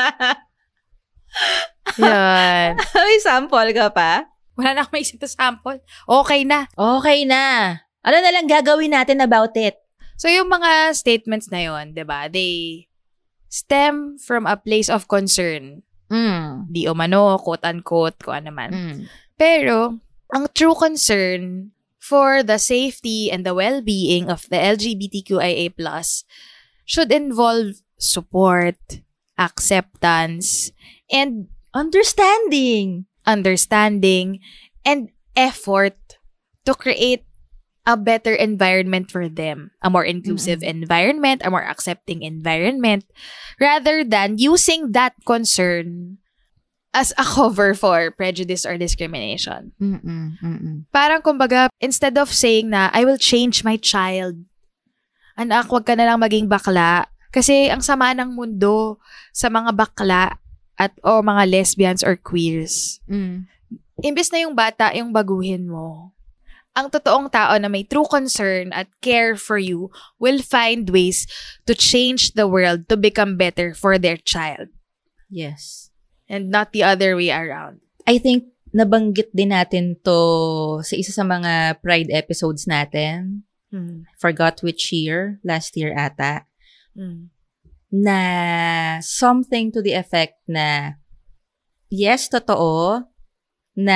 Yan. May sample ka pa? Wala na akong maisip na sample. Okay na. Okay na. Ano na lang gagawin natin about it? So, yung mga statements na yon, di ba, they stem from a place of concern. Mm. Di umano, quote-unquote, kung ano man. Mm. Pero, ang true concern for the safety and the well-being of the L G B T Q I A plus should involve support, acceptance, and Understanding. understanding, and effort to create a better environment for them. A more inclusive mm-hmm. environment, a more accepting environment, rather than using that concern as a cover for prejudice or discrimination. Mm-mm, mm-mm. Parang kumbaga, instead of saying na, I will change my child, anak, wag ka na lang maging bakla. Kasi ang sama ng mundo sa mga bakla at o mga lesbians or queers. Mm. Imbes na yung bata yung baguhin mo, ang totoong tao na may true concern at care for you will find ways to change the world to become better for their child. Yes. And not the other way around. I think nabanggit din natin to sa isa sa mga Pride episodes natin. Hmm. Forgot which year. Last year ata. Hmm. Na something to the effect na yes, totoo na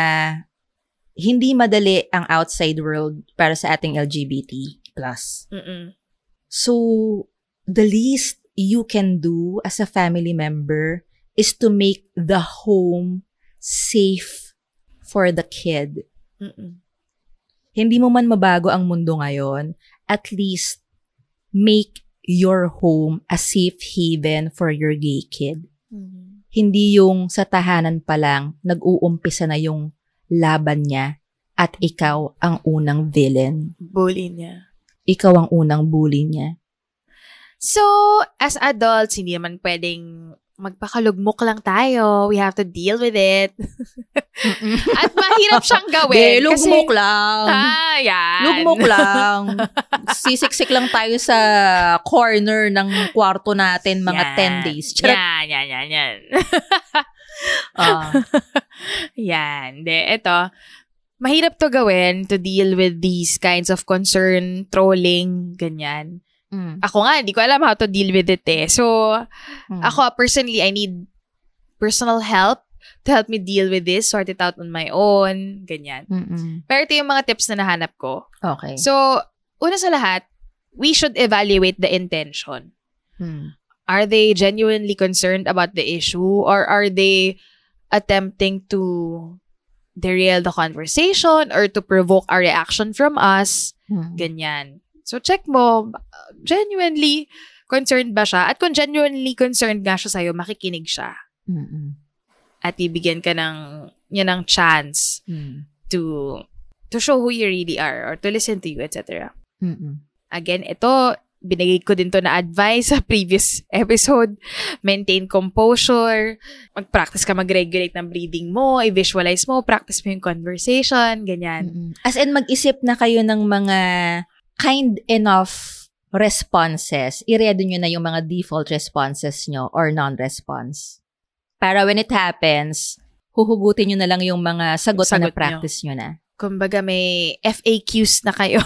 hindi madali ang outside world para sa ating L G B T plus. Mm-mm. So, the least you can do as a family member is to make the home safe for the kid. Mm-mm. Hindi mo man mabago ang mundo ngayon, at least make your home a safe haven for your gay kid. Mm-hmm. Hindi yung sa tahanan pa lang, nag-uumpisa na yung laban niya at ikaw ang unang villain. Bully niya. Ikaw ang unang bully niya. So, as adults, hindi naman pwedeng magpakalugmok lang tayo. We have to deal with it. At mahirap siyang gawin. De, lugmok kasi, lang. Ah, yan. Lugmok lang. Sisiksik lang tayo sa corner ng kwarto natin mga yan. ten days. Charot. Yan, yan, yan, yan. uh. Yan. De, eto. Mahirap to gawin to deal with these kinds of concern, trolling, ganyan. Mm. Ako nga, hindi ko alam how to deal with it eh. So, Mm. ako personally, I need personal help to help me deal with this, sort it out on my own, ganyan. Mm-mm. Pero ito yung mga tips na nahanap ko. Okay. So, una sa lahat, we should evaluate the intention. Hmm. Are they genuinely concerned about the issue, or are they attempting to derail the conversation or to provoke a reaction from us? Hmm. Ganyan. So, check mo, uh, genuinely concerned ba siya? At kung genuinely concerned nga siya sa'yo, makikinig siya. Mm-mm. At ibigyan ka ng, yan ng chance Mm. to to show who you really are or to listen to you, et cetera. Mm-mm. Again, ito, binigay ko din to na advice sa previous episode. Maintain composure. Mag-practice ka mag-regulate ng breathing mo. I-visualize mo. Practice mo yung conversation. Ganyan. Mm-mm. As in, mag-isip na kayo ng mga kind enough responses. I-ready nyo na yung mga default responses nyo or non-response. Para when it happens, huhugutin nyo na lang yung mga sagot, Sagot na na-practice nyo. nyo na. Kumbaga may F A Qs na kayo.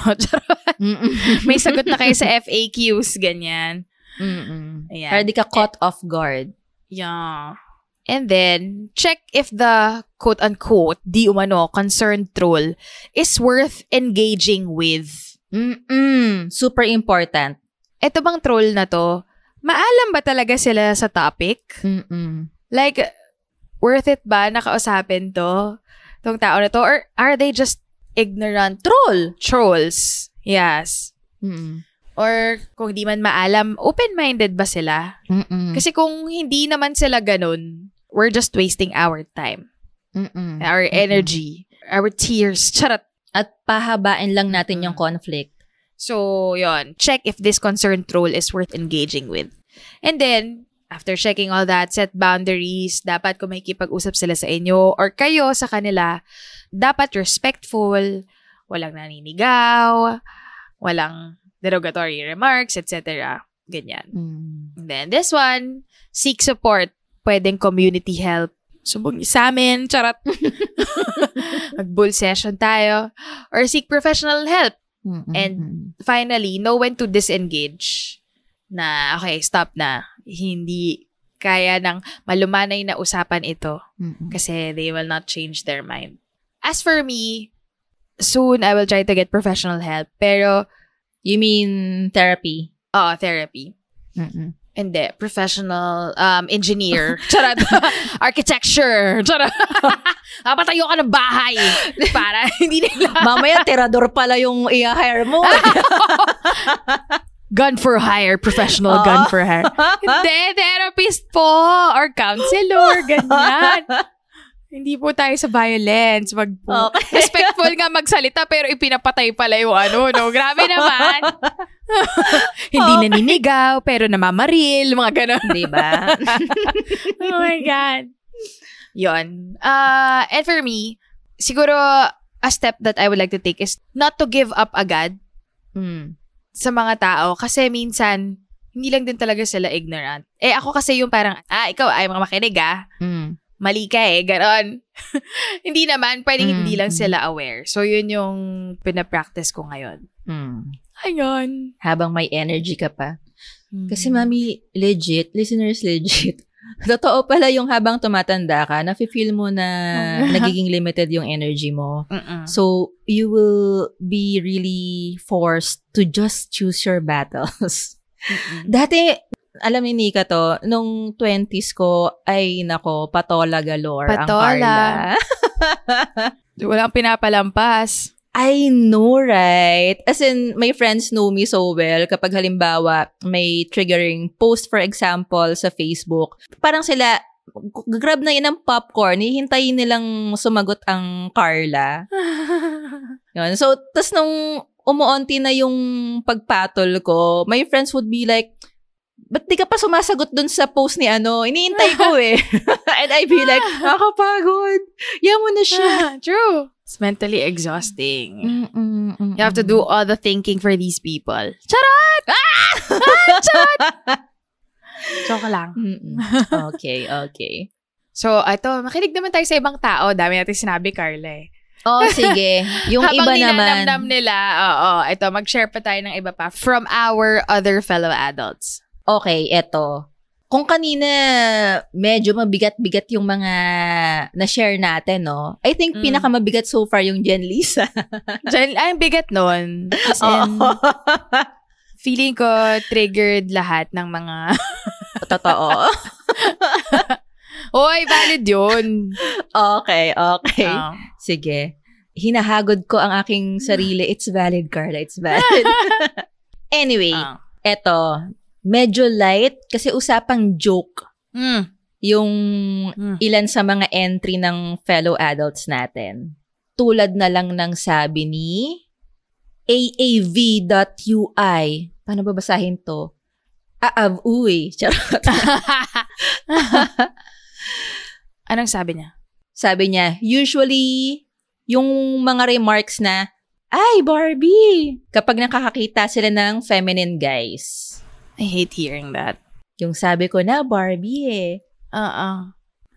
May sagot na kayo sa F A Qs. Ganyan. Mm-mm. Ayan. Para di ka caught off guard. Yeah. And then, check if the quote-unquote, di umano, concerned troll is worth engaging with. Mm-mm. Super important. Ito bang troll na to, maalam ba talaga sila sa topic? Mm-mm. Like, worth it ba nakausapin to? Tong tao na to? Or are they just ignorant troll? Trolls. Yes. Mm-mm. Or kung di man maalam, open-minded ba sila? Mm-mm. Kasi kung hindi naman sila ganun, we're just wasting our time. Mm-mm. Our energy. Mm-mm. Our tears. Charot. At pahabain lang natin yung conflict. So, yon, check if this concerned troll is worth engaging with. And then, after checking all that, set boundaries. Dapat kung may kipag-usap sila sa inyo or kayo sa kanila, dapat respectful, walang naninigaw, walang derogatory remarks, et cetera. Ganyan. Mm. And then, this one, seek support. Pwedeng community help. Sumbong niyo sa amin. Charot. Mag-bull session tayo. Or seek professional help. Mm-mm. And finally, know when to disengage. Na, okay, stop na. Hindi kaya ng malumanay na usapan ito. Mm-mm. Kasi they will not change their mind. As for me, soon I will try to get professional help. Pero, You mean therapy? oo, therapy. Mm-mm. Hindi, professional um, engineer. Charot. Architecture. Charot. Papatayo ka ng bahay. Para hindi nila... Mamaya, tirador pala yung i-hire mo. Gun for hire. Professional gun for hire. Hindi, therapist po. Or counselor. Ganyan. Hindi po tayo sa violence. Wag po. Okay. Respectful nga magsalita pero ipinapatay pala yung ano, no? Grabe naman. Hindi naninigaw pero namamaril. Mga ganon. Diba? Oh my God. Yon. Uh, and for me, siguro a step that I would like to take is not to give up agad Mm. sa mga tao. Kasi minsan, hindi lang din talaga sila ignorant. Eh ako kasi yung parang, ah, ikaw ay mga makinig ah. Mm. Mali ka eh, ganon. Hindi naman, pwedeng Mm. hindi lang sila aware. So, yun yung pinapractice ko ngayon. Mm. Ayun. Habang may energy ka pa. Kasi mami, legit, listeners legit. Totoo pala yung habang tumatanda ka, nafe-feel mo na nagiging limited yung energy mo. Mm-mm. So, you will be really forced to just choose your battles. Mm-mm. Dati, alam ni Nika to, nung twenties ko, ay nako, patola galore Patola. ang Carla. Walang pinapalampas. I know, right? As in, my friends know me so well. Kapag halimbawa, may triggering post, for example, sa Facebook, parang sila, grab na yun ng popcorn, hihintayin nilang sumagot ang Carla. Yun. So, tas nung umuunti na yung pagpatol ko, my friends would be like, ba't di ka pa sumasagot dun sa post ni ano? Iniintay ko eh. And I'd be like, nakakapagod. Yan mo na siya. True. It's mentally exhausting. Mm-mm, mm-mm. You have to do all the thinking for these people. Charot! Ah! Ah, charot! Joke lang. Mm-mm. Okay, okay. So, ito, makinig naman tayo sa ibang tao. Dami natin sinabi, Carla eh. Oh, sige. Yung Habang iba naman. ninanamnam nila, oo, ito, mag-share pa tayo ng iba pa from our other fellow adults. Okay, eto. Kung kanina medyo mabigat-bigat yung mga na-share natin, no? I think Mm. pinakamabigat so far yung Jen Lisa. Diyan, ay, ang bigat nun. As in, feeling ko triggered lahat ng mga... Totoo. Oy, valid yun. Okay, okay. Oh. Sige. Hinahagod ko ang aking sarili. It's valid, Carla. It's valid. Anyway, Oh. eto. Medyo light kasi usapang joke Mm. yung Mm. ilan sa mga entry ng fellow adults natin. Tulad na lang ng sabi ni A A V dot U I. Paano babasahin to? Aav, uy. Charot. Anong sabi niya? Sabi niya, usually, yung mga remarks na, ay, Barbie! Kapag nakakakita sila ng feminine guys. I hate hearing that. Yung sabi ko na, Barbie eh. Uh-uh.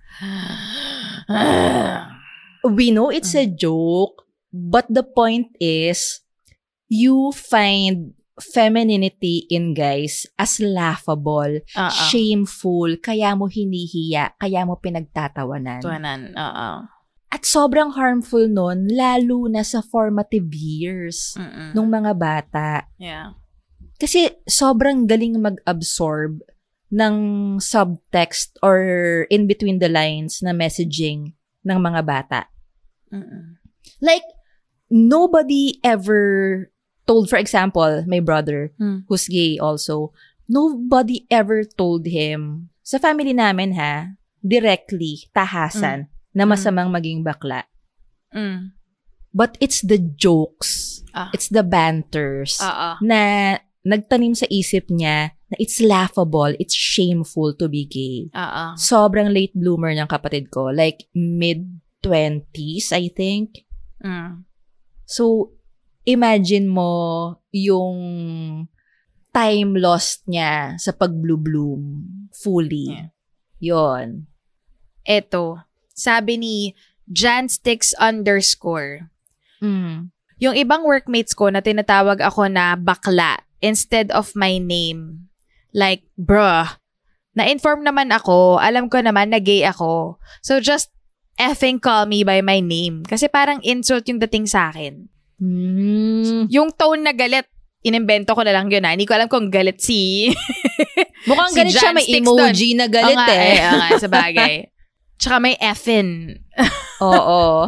We know it's a joke, but the point is, you find femininity in guys as laughable, Uh-uh. shameful, kaya mo hinihiya, kaya mo pinagtatawanan. Tuwanan. Uh-uh. At sobrang harmful nun, lalo na sa formative years Mm-mm. ng mga bata. Yeah. Kasi sobrang galing mag-absorb ng subtext or in between the lines na messaging ng mga bata. Mm-mm. Like, nobody ever told, for example, my brother, Hmm. who's gay also, nobody ever told him, sa family namin ha, directly, tahasan, na masamang maging bakla. Mm. But it's the jokes, Ah. it's the banters, Uh-uh. na nagtanim sa isip niya na it's laughable, it's shameful to be gay. Uh-uh. Sobrang late bloomer ng kapatid ko. Like, mid-twenties, I think. Mm. So, imagine mo yung time lost niya sa pag-blue-bloom fully. Yeah. Yon. Eto, sabi ni Janstix underscore. Mm. Yung ibang workmates ko na tinatawag ako na bakla instead of my name. Like, bruh, na-inform naman ako, alam ko naman na gay ako. So just effing call me by my name. Kasi parang insult yung dating sa akin. Mm. Yung tone na galit, inimbento ko na lang yun. Ha? Hindi ko alam kung galit si... Mukhang si galit siya, may emoji na galit nga, eh. Oo nga, sa bagay. Tsaka may effin. Oo.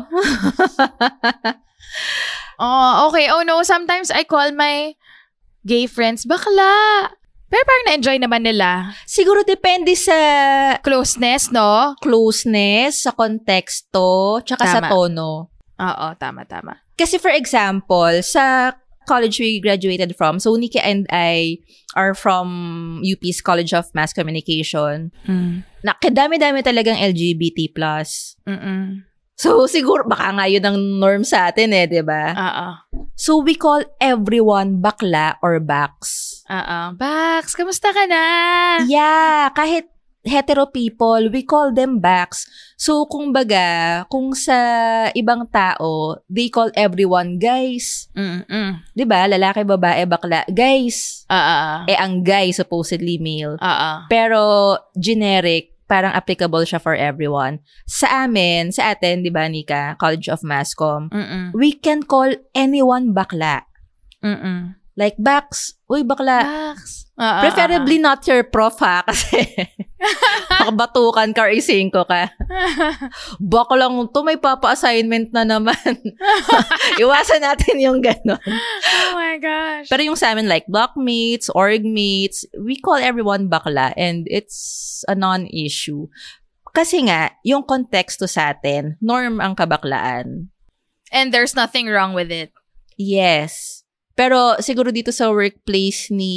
Oh, okay. Oh no, sometimes I call my gay friends bakla. Pero parang na-enjoy naman nila. Siguro depende sa Closeness, no? closeness, sa konteksto, tsaka sa Tama. tono. Oo, tama, tama. Kasi for example, sa college we graduated from, so Nikki and I are from U P's College of Mass Communication. Mm. Na, kadami-dami talagang L G B T plus. Mm-mm. So, siguro, baka nga yun ang norm sa atin eh, di ba? Oo. So, we call everyone bakla or baks. Oo. Bax, kamusta ka na? Yeah, kahit hetero people, we call them baks. So, kung baga, kung sa ibang tao, they call everyone guys. Mm-mm. Di ba? Lalaki, babae, bakla. Guys. Oo. Eh, ang guy, supposedly male. Oo. Pero, generic, parang applicable siya for everyone. Sa amin, sa atin, di ba, Nika, College of Masscom, Mm-mm. we can call anyone bakla. Mm-mm. Like, baks, uy, bakla. Bax. Oo. Preferably not your prof, ha? Kasi, makabatukan ka or isingko ka. Baka lang to, may papa-assignment na naman. Iwasan natin yung gano'n. Oh my gosh. Pero yung sa amin, like, blockmates, orgmates, we call everyone bakla and it's a non-issue. Kasi nga, yung konteksto sa atin, norm ang kabaklaan. And there's nothing wrong with it. Yes. Pero siguro dito sa workplace ni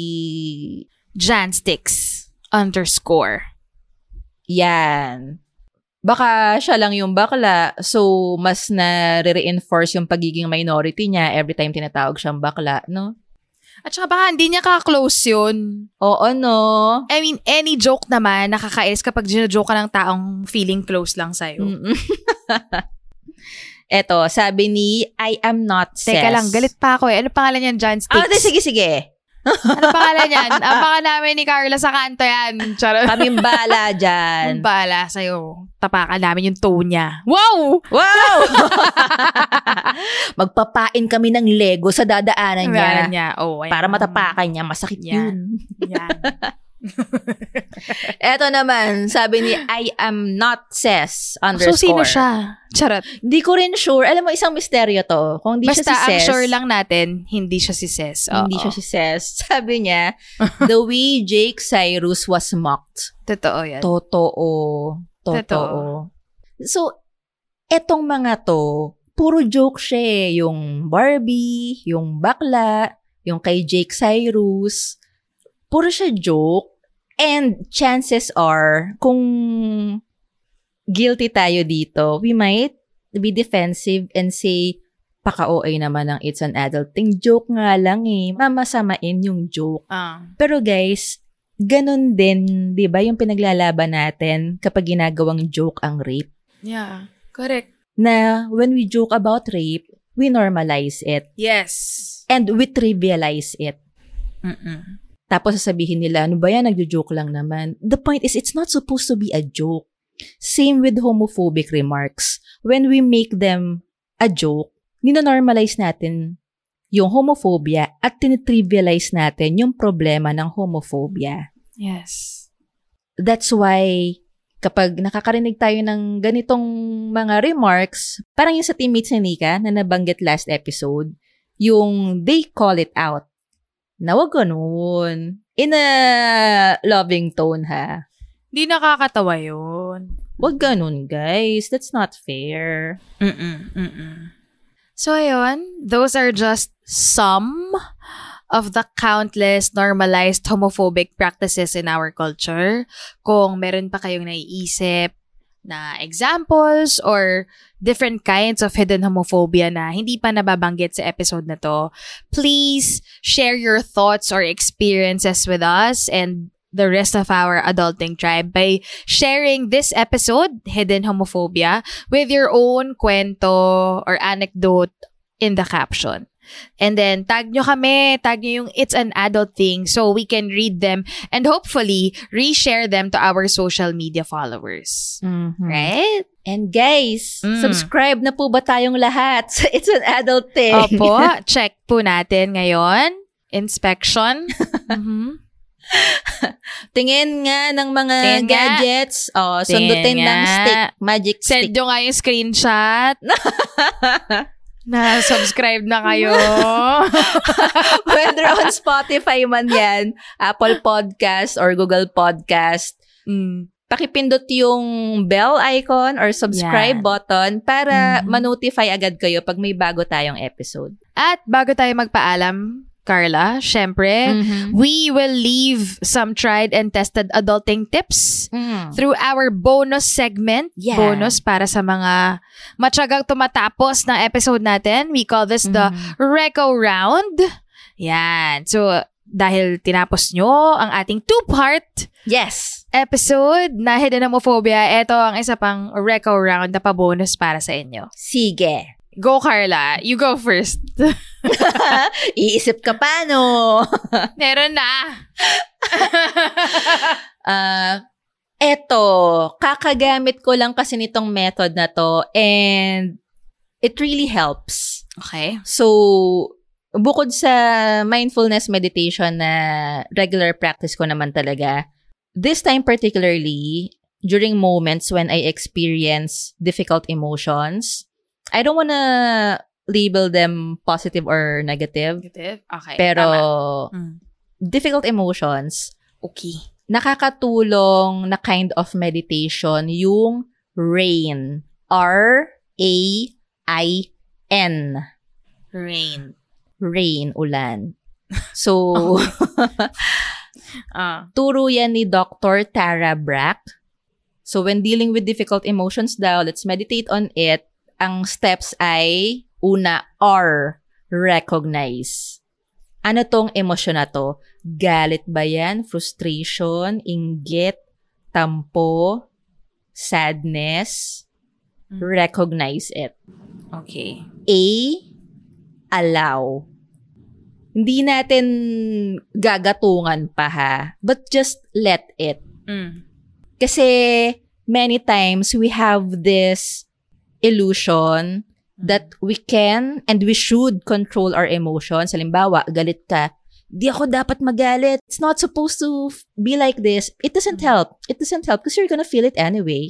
Janstix underscore. Yan. Baka siya lang yung bakla, so mas na-reinforce yung pagiging minority niya every time tinatawag siyang bakla, no? At saka baka hindi niya ka-close yun. Oo, no? I mean, any joke naman, nakakainis kapag gino-joke ka ng taong feeling close lang sa'yo. Mm-mm. Eto, sabi ni, I am not ses. Teka lang, galit pa ako eh. Ano pangalan niyan, Janstix? Ah, di, sige, sige. Ano pangalan niyan? Ang baka namin ni Carla sa kanto yan. Charot. Kaming bala dyan. Ang bala sa'yo. Tapakan namin yung tone niya. Wow! Wow! Magpapain kami ng Lego sa dadaanan niya. Dadaanan niya. Oh, ayan. Para matapakan niya. Masakit yun. Yan. Eto naman, sabi ni, I am not ses underscore. So, sino siya? Charot. Hindi ko rin sure. Alam mo, isang misteryo to. Kung hindi Basta siya si ang ses. sure lang natin, hindi siya si Ses. Oo. Hindi siya si ses. Sabi niya, the way Jake Cyrus was mocked. Totoo yan. Totoo. Totoo. Totoo. So, etong mga to, puro joke siya eh. Yung Barbie, yung bakla, yung kay Jake Cyrus. Puro siya joke. And chances are, kung guilty tayo dito, we might be defensive and say, paka-O A naman ang it's an adult thing. Joke nga lang eh. Mamasamain yung joke. Ah. Pero guys, ganun din, di ba, yung pinaglalaban natin kapag ginagawang joke ang rape. Yeah. Correct. Na when we joke about rape, we normalize it. Yes. And we trivialize it. Mm-mm. Tapos sasabihin nila, ano ba yan, nagjo-joke lang naman. The point is, it's not supposed to be a joke. Same with homophobic remarks. When we make them a joke, nino-normalize natin yung homophobia at tinitrivialize natin yung problema ng homophobia. Yes. That's why, kapag nakakarinig tayo ng ganitong mga remarks, parang yung sa teammates ni Nika na nabanggit last episode, yung they call it out. Na wag ganun. In a loving tone, ha? Di nakakatawa yun. Wag ganun, guys. That's not fair. Mm-mm, mm-mm. So, ayun. Those are just some of the countless normalized homophobic practices in our culture. Kung meron pa kayong naiisip na examples or different kinds of hidden homophobia na hindi pa nababanggit sa episode na to, please share your thoughts or experiences with us and the rest of our adulting tribe by sharing this episode, Hidden Homophobia, with your own kwento or anecdote in the caption. And then, tag nyo kami, tag nyo yung It's an Adult Thing so we can read them and hopefully reshare them to our social media followers. Mm-hmm. Right? And guys, Mm. subscribe na po ba tayong lahat sa It's an Adult Thing? Opo, check po natin ngayon. Inspection. Mhm. Tingin nga ng mga Tingin nga. gadgets. Oh, Tingin sundutin ng nga. stick. Magic Send stick. nyo nga yung screenshot. Na subscribe na kayo. Whether on Spotify man yan, Apple Podcast or Google Podcast, Mm. pakipindot yung bell icon or subscribe Yan. button para Mhm. ma-notify agad kayo pag may bago tayong episode. At bago tayo magpaalam, Carla, syempre, Mhm. we will leave some tried and tested adulting tips Mm. through our bonus segment. Yeah. Bonus para sa mga matyagang tumatapos ng episode natin. We call this the Mhm. Reco Round. Yan. So, dahil tinapos nyo ang ating two-part Yes. episode na Hidden Homophobia, ito ang isa pang Reco Round na pa-bonus para sa inyo. Sige. Go, Carla. You go first. Iisip ka pa, no? Meron na. Ah, eto, kakagamit ko lang kasi nitong method na to and it really helps. Okay. So, bukod sa mindfulness meditation na regular practice ko naman talaga, this time particularly, during moments when I experience difficult emotions, I don't wanna label them positive or negative, Negative? Okay. pero tama. Mm. difficult emotions, Okay. nakakatulong na kind of meditation yung RAIN. R A I N. Rain. Rain, ulan. So, Ah. turo yan ni Doctor Tara Brach. So, when dealing with difficult emotions daw, let's meditate on it. Ang steps ay, una, R, recognize. Ano tong emosyon na to? Galit ba yan? Frustration? Inggit? Tampo? Sadness? Recognize it. Okay. A, allow. Hindi natin gagatungan pa ha, but just let it. Mm. Kasi many times we have this illusion that we can and we should control our emotions. Halimbawa, galit ka. Di ako dapat magalit. It's not supposed to be like this. It doesn't help. It doesn't help because you're gonna feel it anyway.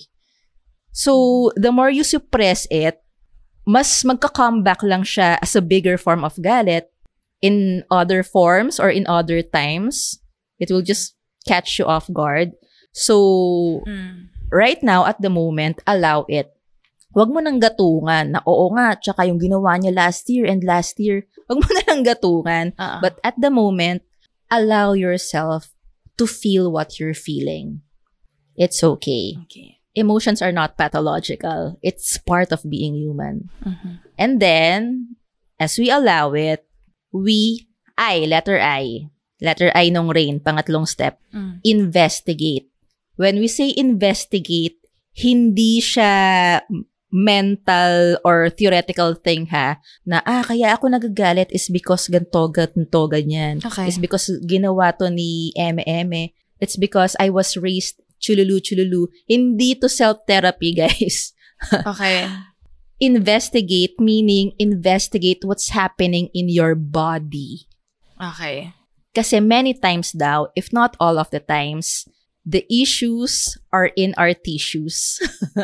So, the more you suppress it, mas magka-comeback lang siya as a bigger form of galit. In other forms or in other times, it will just catch you off guard. So, Mm. right now, at the moment, allow it. Huwag mo nang gatungan na oo nga, tsaka yung ginawa niya last year and last year. Huwag mo na nang gatungan. Uh-uh. But at the moment, allow yourself to feel what you're feeling. It's okay. Okay. Emotions are not pathological. It's part of being human. Mhm. And then, as we allow it, we, I, letter I, letter I nung RAIN, pangatlong step, Mm. investigate. When we say investigate, hindi siya mental or theoretical thing ha, na ah, kaya ako nagagalit is because ganto, ganto, ganyan. Okay. It's because ginawa to ni eme-eme. It's because I was raised chululu, chululu. Hindi to self-therapy, guys. Okay. Investigate, meaning investigate what's happening in your body. Okay. Kasi many times daw, if not all of the times, the issues are in our tissues.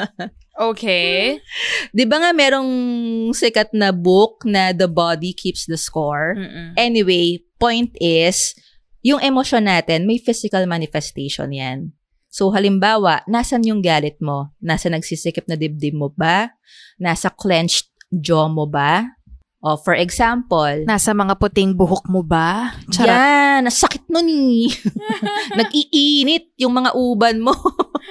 Okay. Di ba nga merong sikat na book na The Body Keeps the Score? Mm-mm. Anyway, point is, yung emosyon natin, may physical manifestation yan. So, halimbawa, nasan yung galit mo? Nasa nagsisikip na dibdib mo ba? Nasa clenched jaw mo ba? O, for example, Nasa mga puting buhok mo ba? Charot. yan, sakit nun eh. Nag-iinit yung mga uban mo.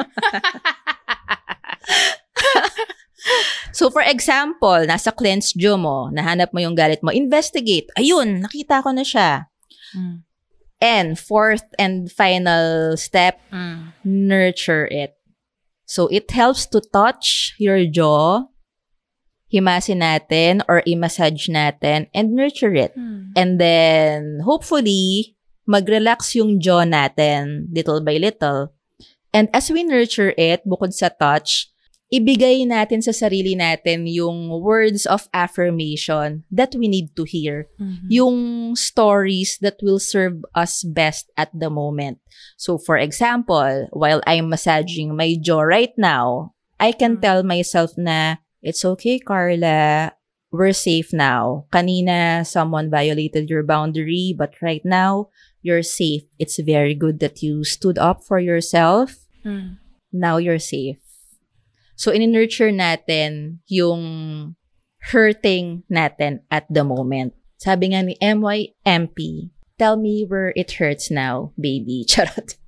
So, for example, nasa clenched jaw mo, nahanap mo yung galit mo, investigate. Ayun, nakita ko na siya. Mm. And fourth and final step, Mm. nurture it. So, it helps to touch your jaw himasin natin or i-massage natin and nurture it. Hmm. And then, hopefully, mag-relax yung jaw natin little by little. And as we nurture it, bukod sa touch, ibigay natin sa sarili natin yung words of affirmation that we need to hear. Mm-hmm. Yung stories that will serve us best at the moment. So, for example, while I'm massaging my jaw right now, I can Mm-hmm. tell myself na, it's okay, Carla. We're safe now. Kanina, someone violated your boundary, but right now, you're safe. It's very good that you stood up for yourself. Hmm. Now you're safe. So, in-nurture natin yung hurting natin at the moment. Sabi nga ni M Y M P, tell me where it hurts now, baby. Charot.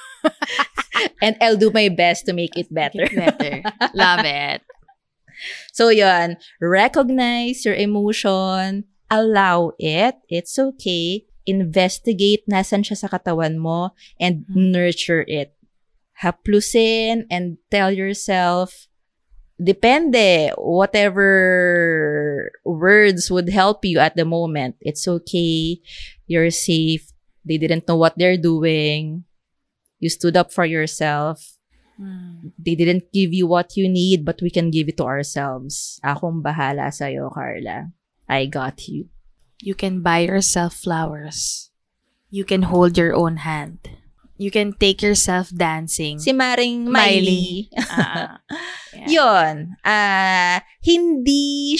And I'll do my best to make it better. Better. Love it. So, yun. Recognize your emotion. Allow it. It's okay. Investigate nasan siya sa katawan mo and nurture it. Haplusin and tell yourself, depende, whatever words would help you at the moment. It's okay. You're safe. They didn't know what they're doing. You stood up for yourself. They didn't give you what you need, but we can give it to ourselves. Akong bahala sa'yo, Carla. I got you. You can buy yourself flowers. You can hold your own hand. You can take yourself dancing. Si Maring Miley. Ah, yeah. Yun. Ah, hindi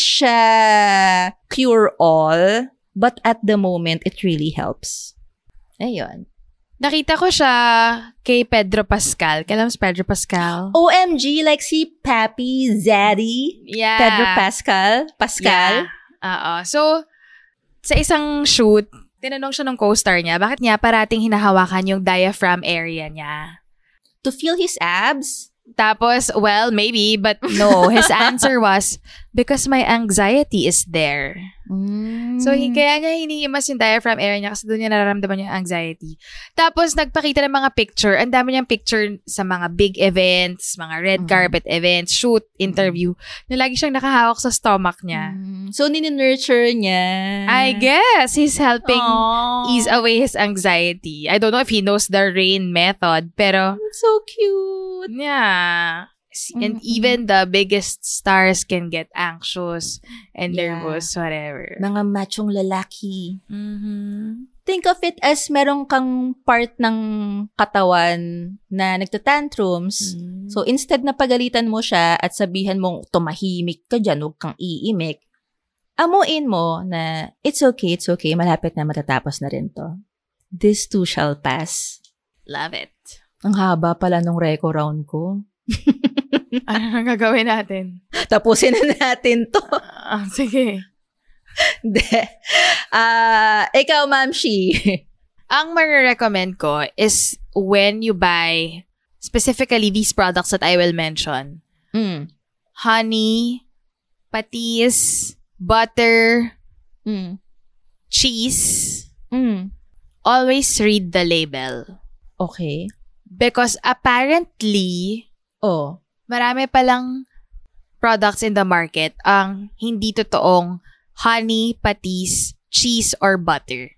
siya cure-all, but at the moment, it really helps. Ayun. Nakita ko siya kay Pedro Pascal. Kailan si Pedro Pascal? O M G, like si Papi Zaddy. Yeah. Pedro Pascal. Pascal. Yeah. Oo. So, sa isang shoot, tinanong siya ng co-star niya, bakit niya parating hinahawakan yung diaphragm area niya? To feel his abs? Tapos, well, maybe, but no. His answer was, because my anxiety is there. Mm. So, hi- kaya niya hinihimas yung diaphragm area niya kasi doon niya nararamdaman yung anxiety. Tapos, nagpakita ng mga picture. Ang dami niyang picture sa mga big events, mga red carpet events, shoot, interview, na lagi siyang nakahawak sa stomach niya. Mm. So, nini-nurture niya. I guess he's helping Aww. ease away his anxiety. I don't know if he knows the RAIN method, pero So cute. yeah. And Mm-mm. even the biggest stars can get anxious and Yeah. nervous, whatever. Mga machong lalaki. Mm-hmm. Think of it as meron kang part ng katawan na nagtatantrums. Mm. So, instead na pagalitan mo siya at sabihan mong tumahimik ka dyan, huwag kang iimik, amuin mo na it's okay, it's okay, malapit na matatapos na rin to. This too shall pass. Love it. Ang haba pala nung reco round ko. Ano nang gagawin natin? Tapusin na natin to. Ah, sige. De. Ah, ikaw, Ma'am Shi. Ang marirecommend ko is when you buy specifically these products that I will mention. Mm. Honey, patis, butter, Mm. cheese. Mm. Always read the label. Okay. Because apparently, Oh. marami palang products in the market ang hindi totoong honey, patis, cheese, or butter.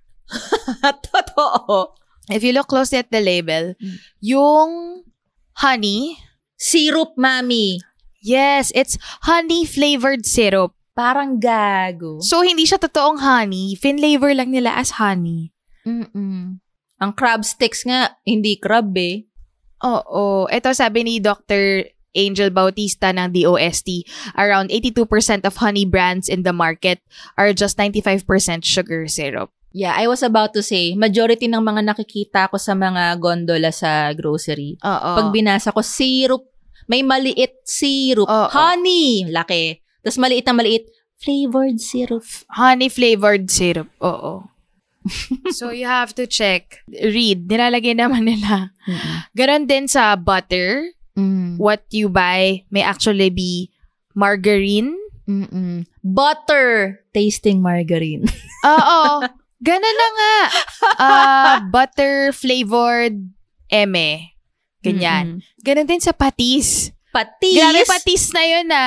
Totoo. If you look closely at the label, yung honey, Syrup, mami. yes, it's honey-flavored syrup. Parang gago. So, hindi siya totoong honey. Fin-flavor lang nila as honey. Mm-mm. Ang crab sticks nga, hindi crab eh. Oo. Ito sabi ni Doctor Angel Bautista ng D O S T, around eighty-two percent of honey brands in the market are just ninety-five percent sugar syrup. Yeah, I was about to say, majority ng mga nakikita ko sa mga gondola sa grocery, Oo. pag binasa ko, syrup, may maliit syrup, Oo. honey, laki. Tapos maliit na maliit, flavored syrup. Honey-flavored syrup. Oo. So, you have to check. Read. Nilalagay naman nila. Ganon din sa butter. Mm. What you buy may actually be margarine. Mm-mm. Butter tasting margarine. Oo. Ganon na nga. Uh, butter-flavored eme. Ganyan. Mm-mm. Ganon din sa patis. Patis. Grabe patis na yun ah.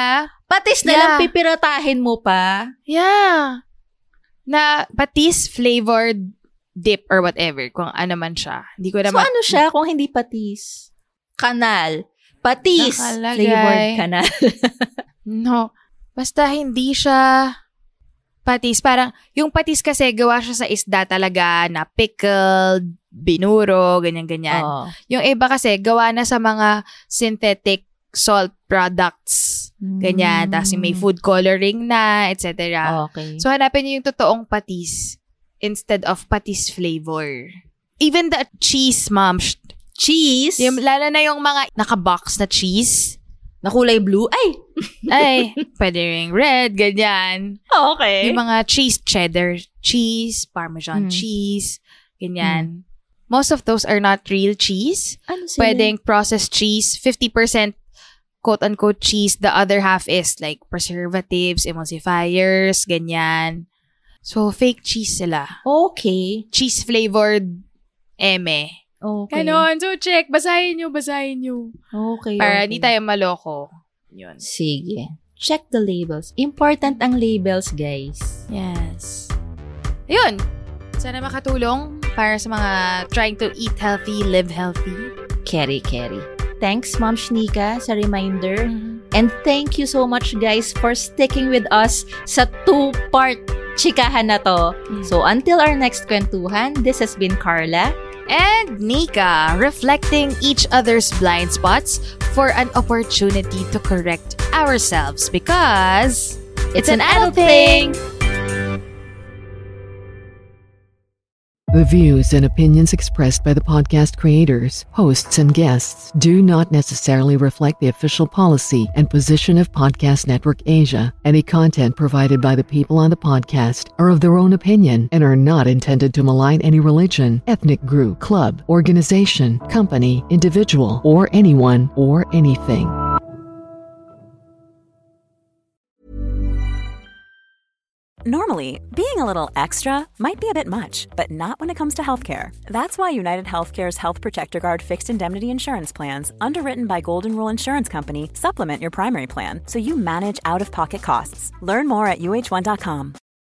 Patis na Yeah. lang pipiratahin mo pa. Yeah. Na patis flavored dip or whatever, kung ano man siya. Hindi ko So naman... ano siya kung hindi patis? Kanal. Patis. Nakalagay. Flavored kanal. No. Basta hindi siya patis. Parang, yung patis kasi gawa siya sa isda talaga na pickled, binuro, ganyan-ganyan. Oo. Yung iba kasi gawa na sa mga synthetic salt products. Ganyan. Mm. Tapos may food coloring na, et cetera. Okay. So, hanapin niyo yung totoong patis instead of patis flavor. Even the cheese, ma'am. sh- cheese. Yung, lalo na yung mga naka-box na cheese. Na kulay blue. Ay! Ay, pwede ring red, ganyan. Okay. Yung mga cheese, cheddar cheese, parmesan Mm. cheese, ganyan. Most of those are not real cheese. Ano sila? Pwedeng processed cheese, fifty percent quote-unquote cheese. The other half is like preservatives, emulsifiers, ganyan. So, fake cheese sila. Okay. Cheese-flavored eme. Okay. Ganon. So, check. Basahin nyo, basahin nyo. Okay. Para okay. hindi tayo maloko. Yun. Sige. Check the labels. Important ang labels, guys. Yes. Ayun. Sana makatulong para sa mga trying to eat healthy, live healthy. Carry, carry. Thanks, Ma'am Shnika, sa reminder. And thank you so much, guys, for sticking with us sa two-part chikahan na to. So, until our next kwentuhan, this has been Carla. And Nika, reflecting each other's blind spots for an opportunity to correct ourselves because it's, an adult thing. The views and opinions expressed by the podcast creators, hosts, and guests do not necessarily reflect the official policy and position of Podcast Network Asia. Any content provided by the people on the podcast are of their own opinion and are not intended to malign any religion, ethnic group, club, organization, company, individual, or anyone or anything. Normally, being a little extra might be a bit much, but not when it comes to healthcare. That's why United Healthcare's Health Protector Guard fixed indemnity insurance plans, underwritten by Golden Rule Insurance Company, supplement your primary plan so you manage out-of-pocket costs. Learn more at U H one dot com.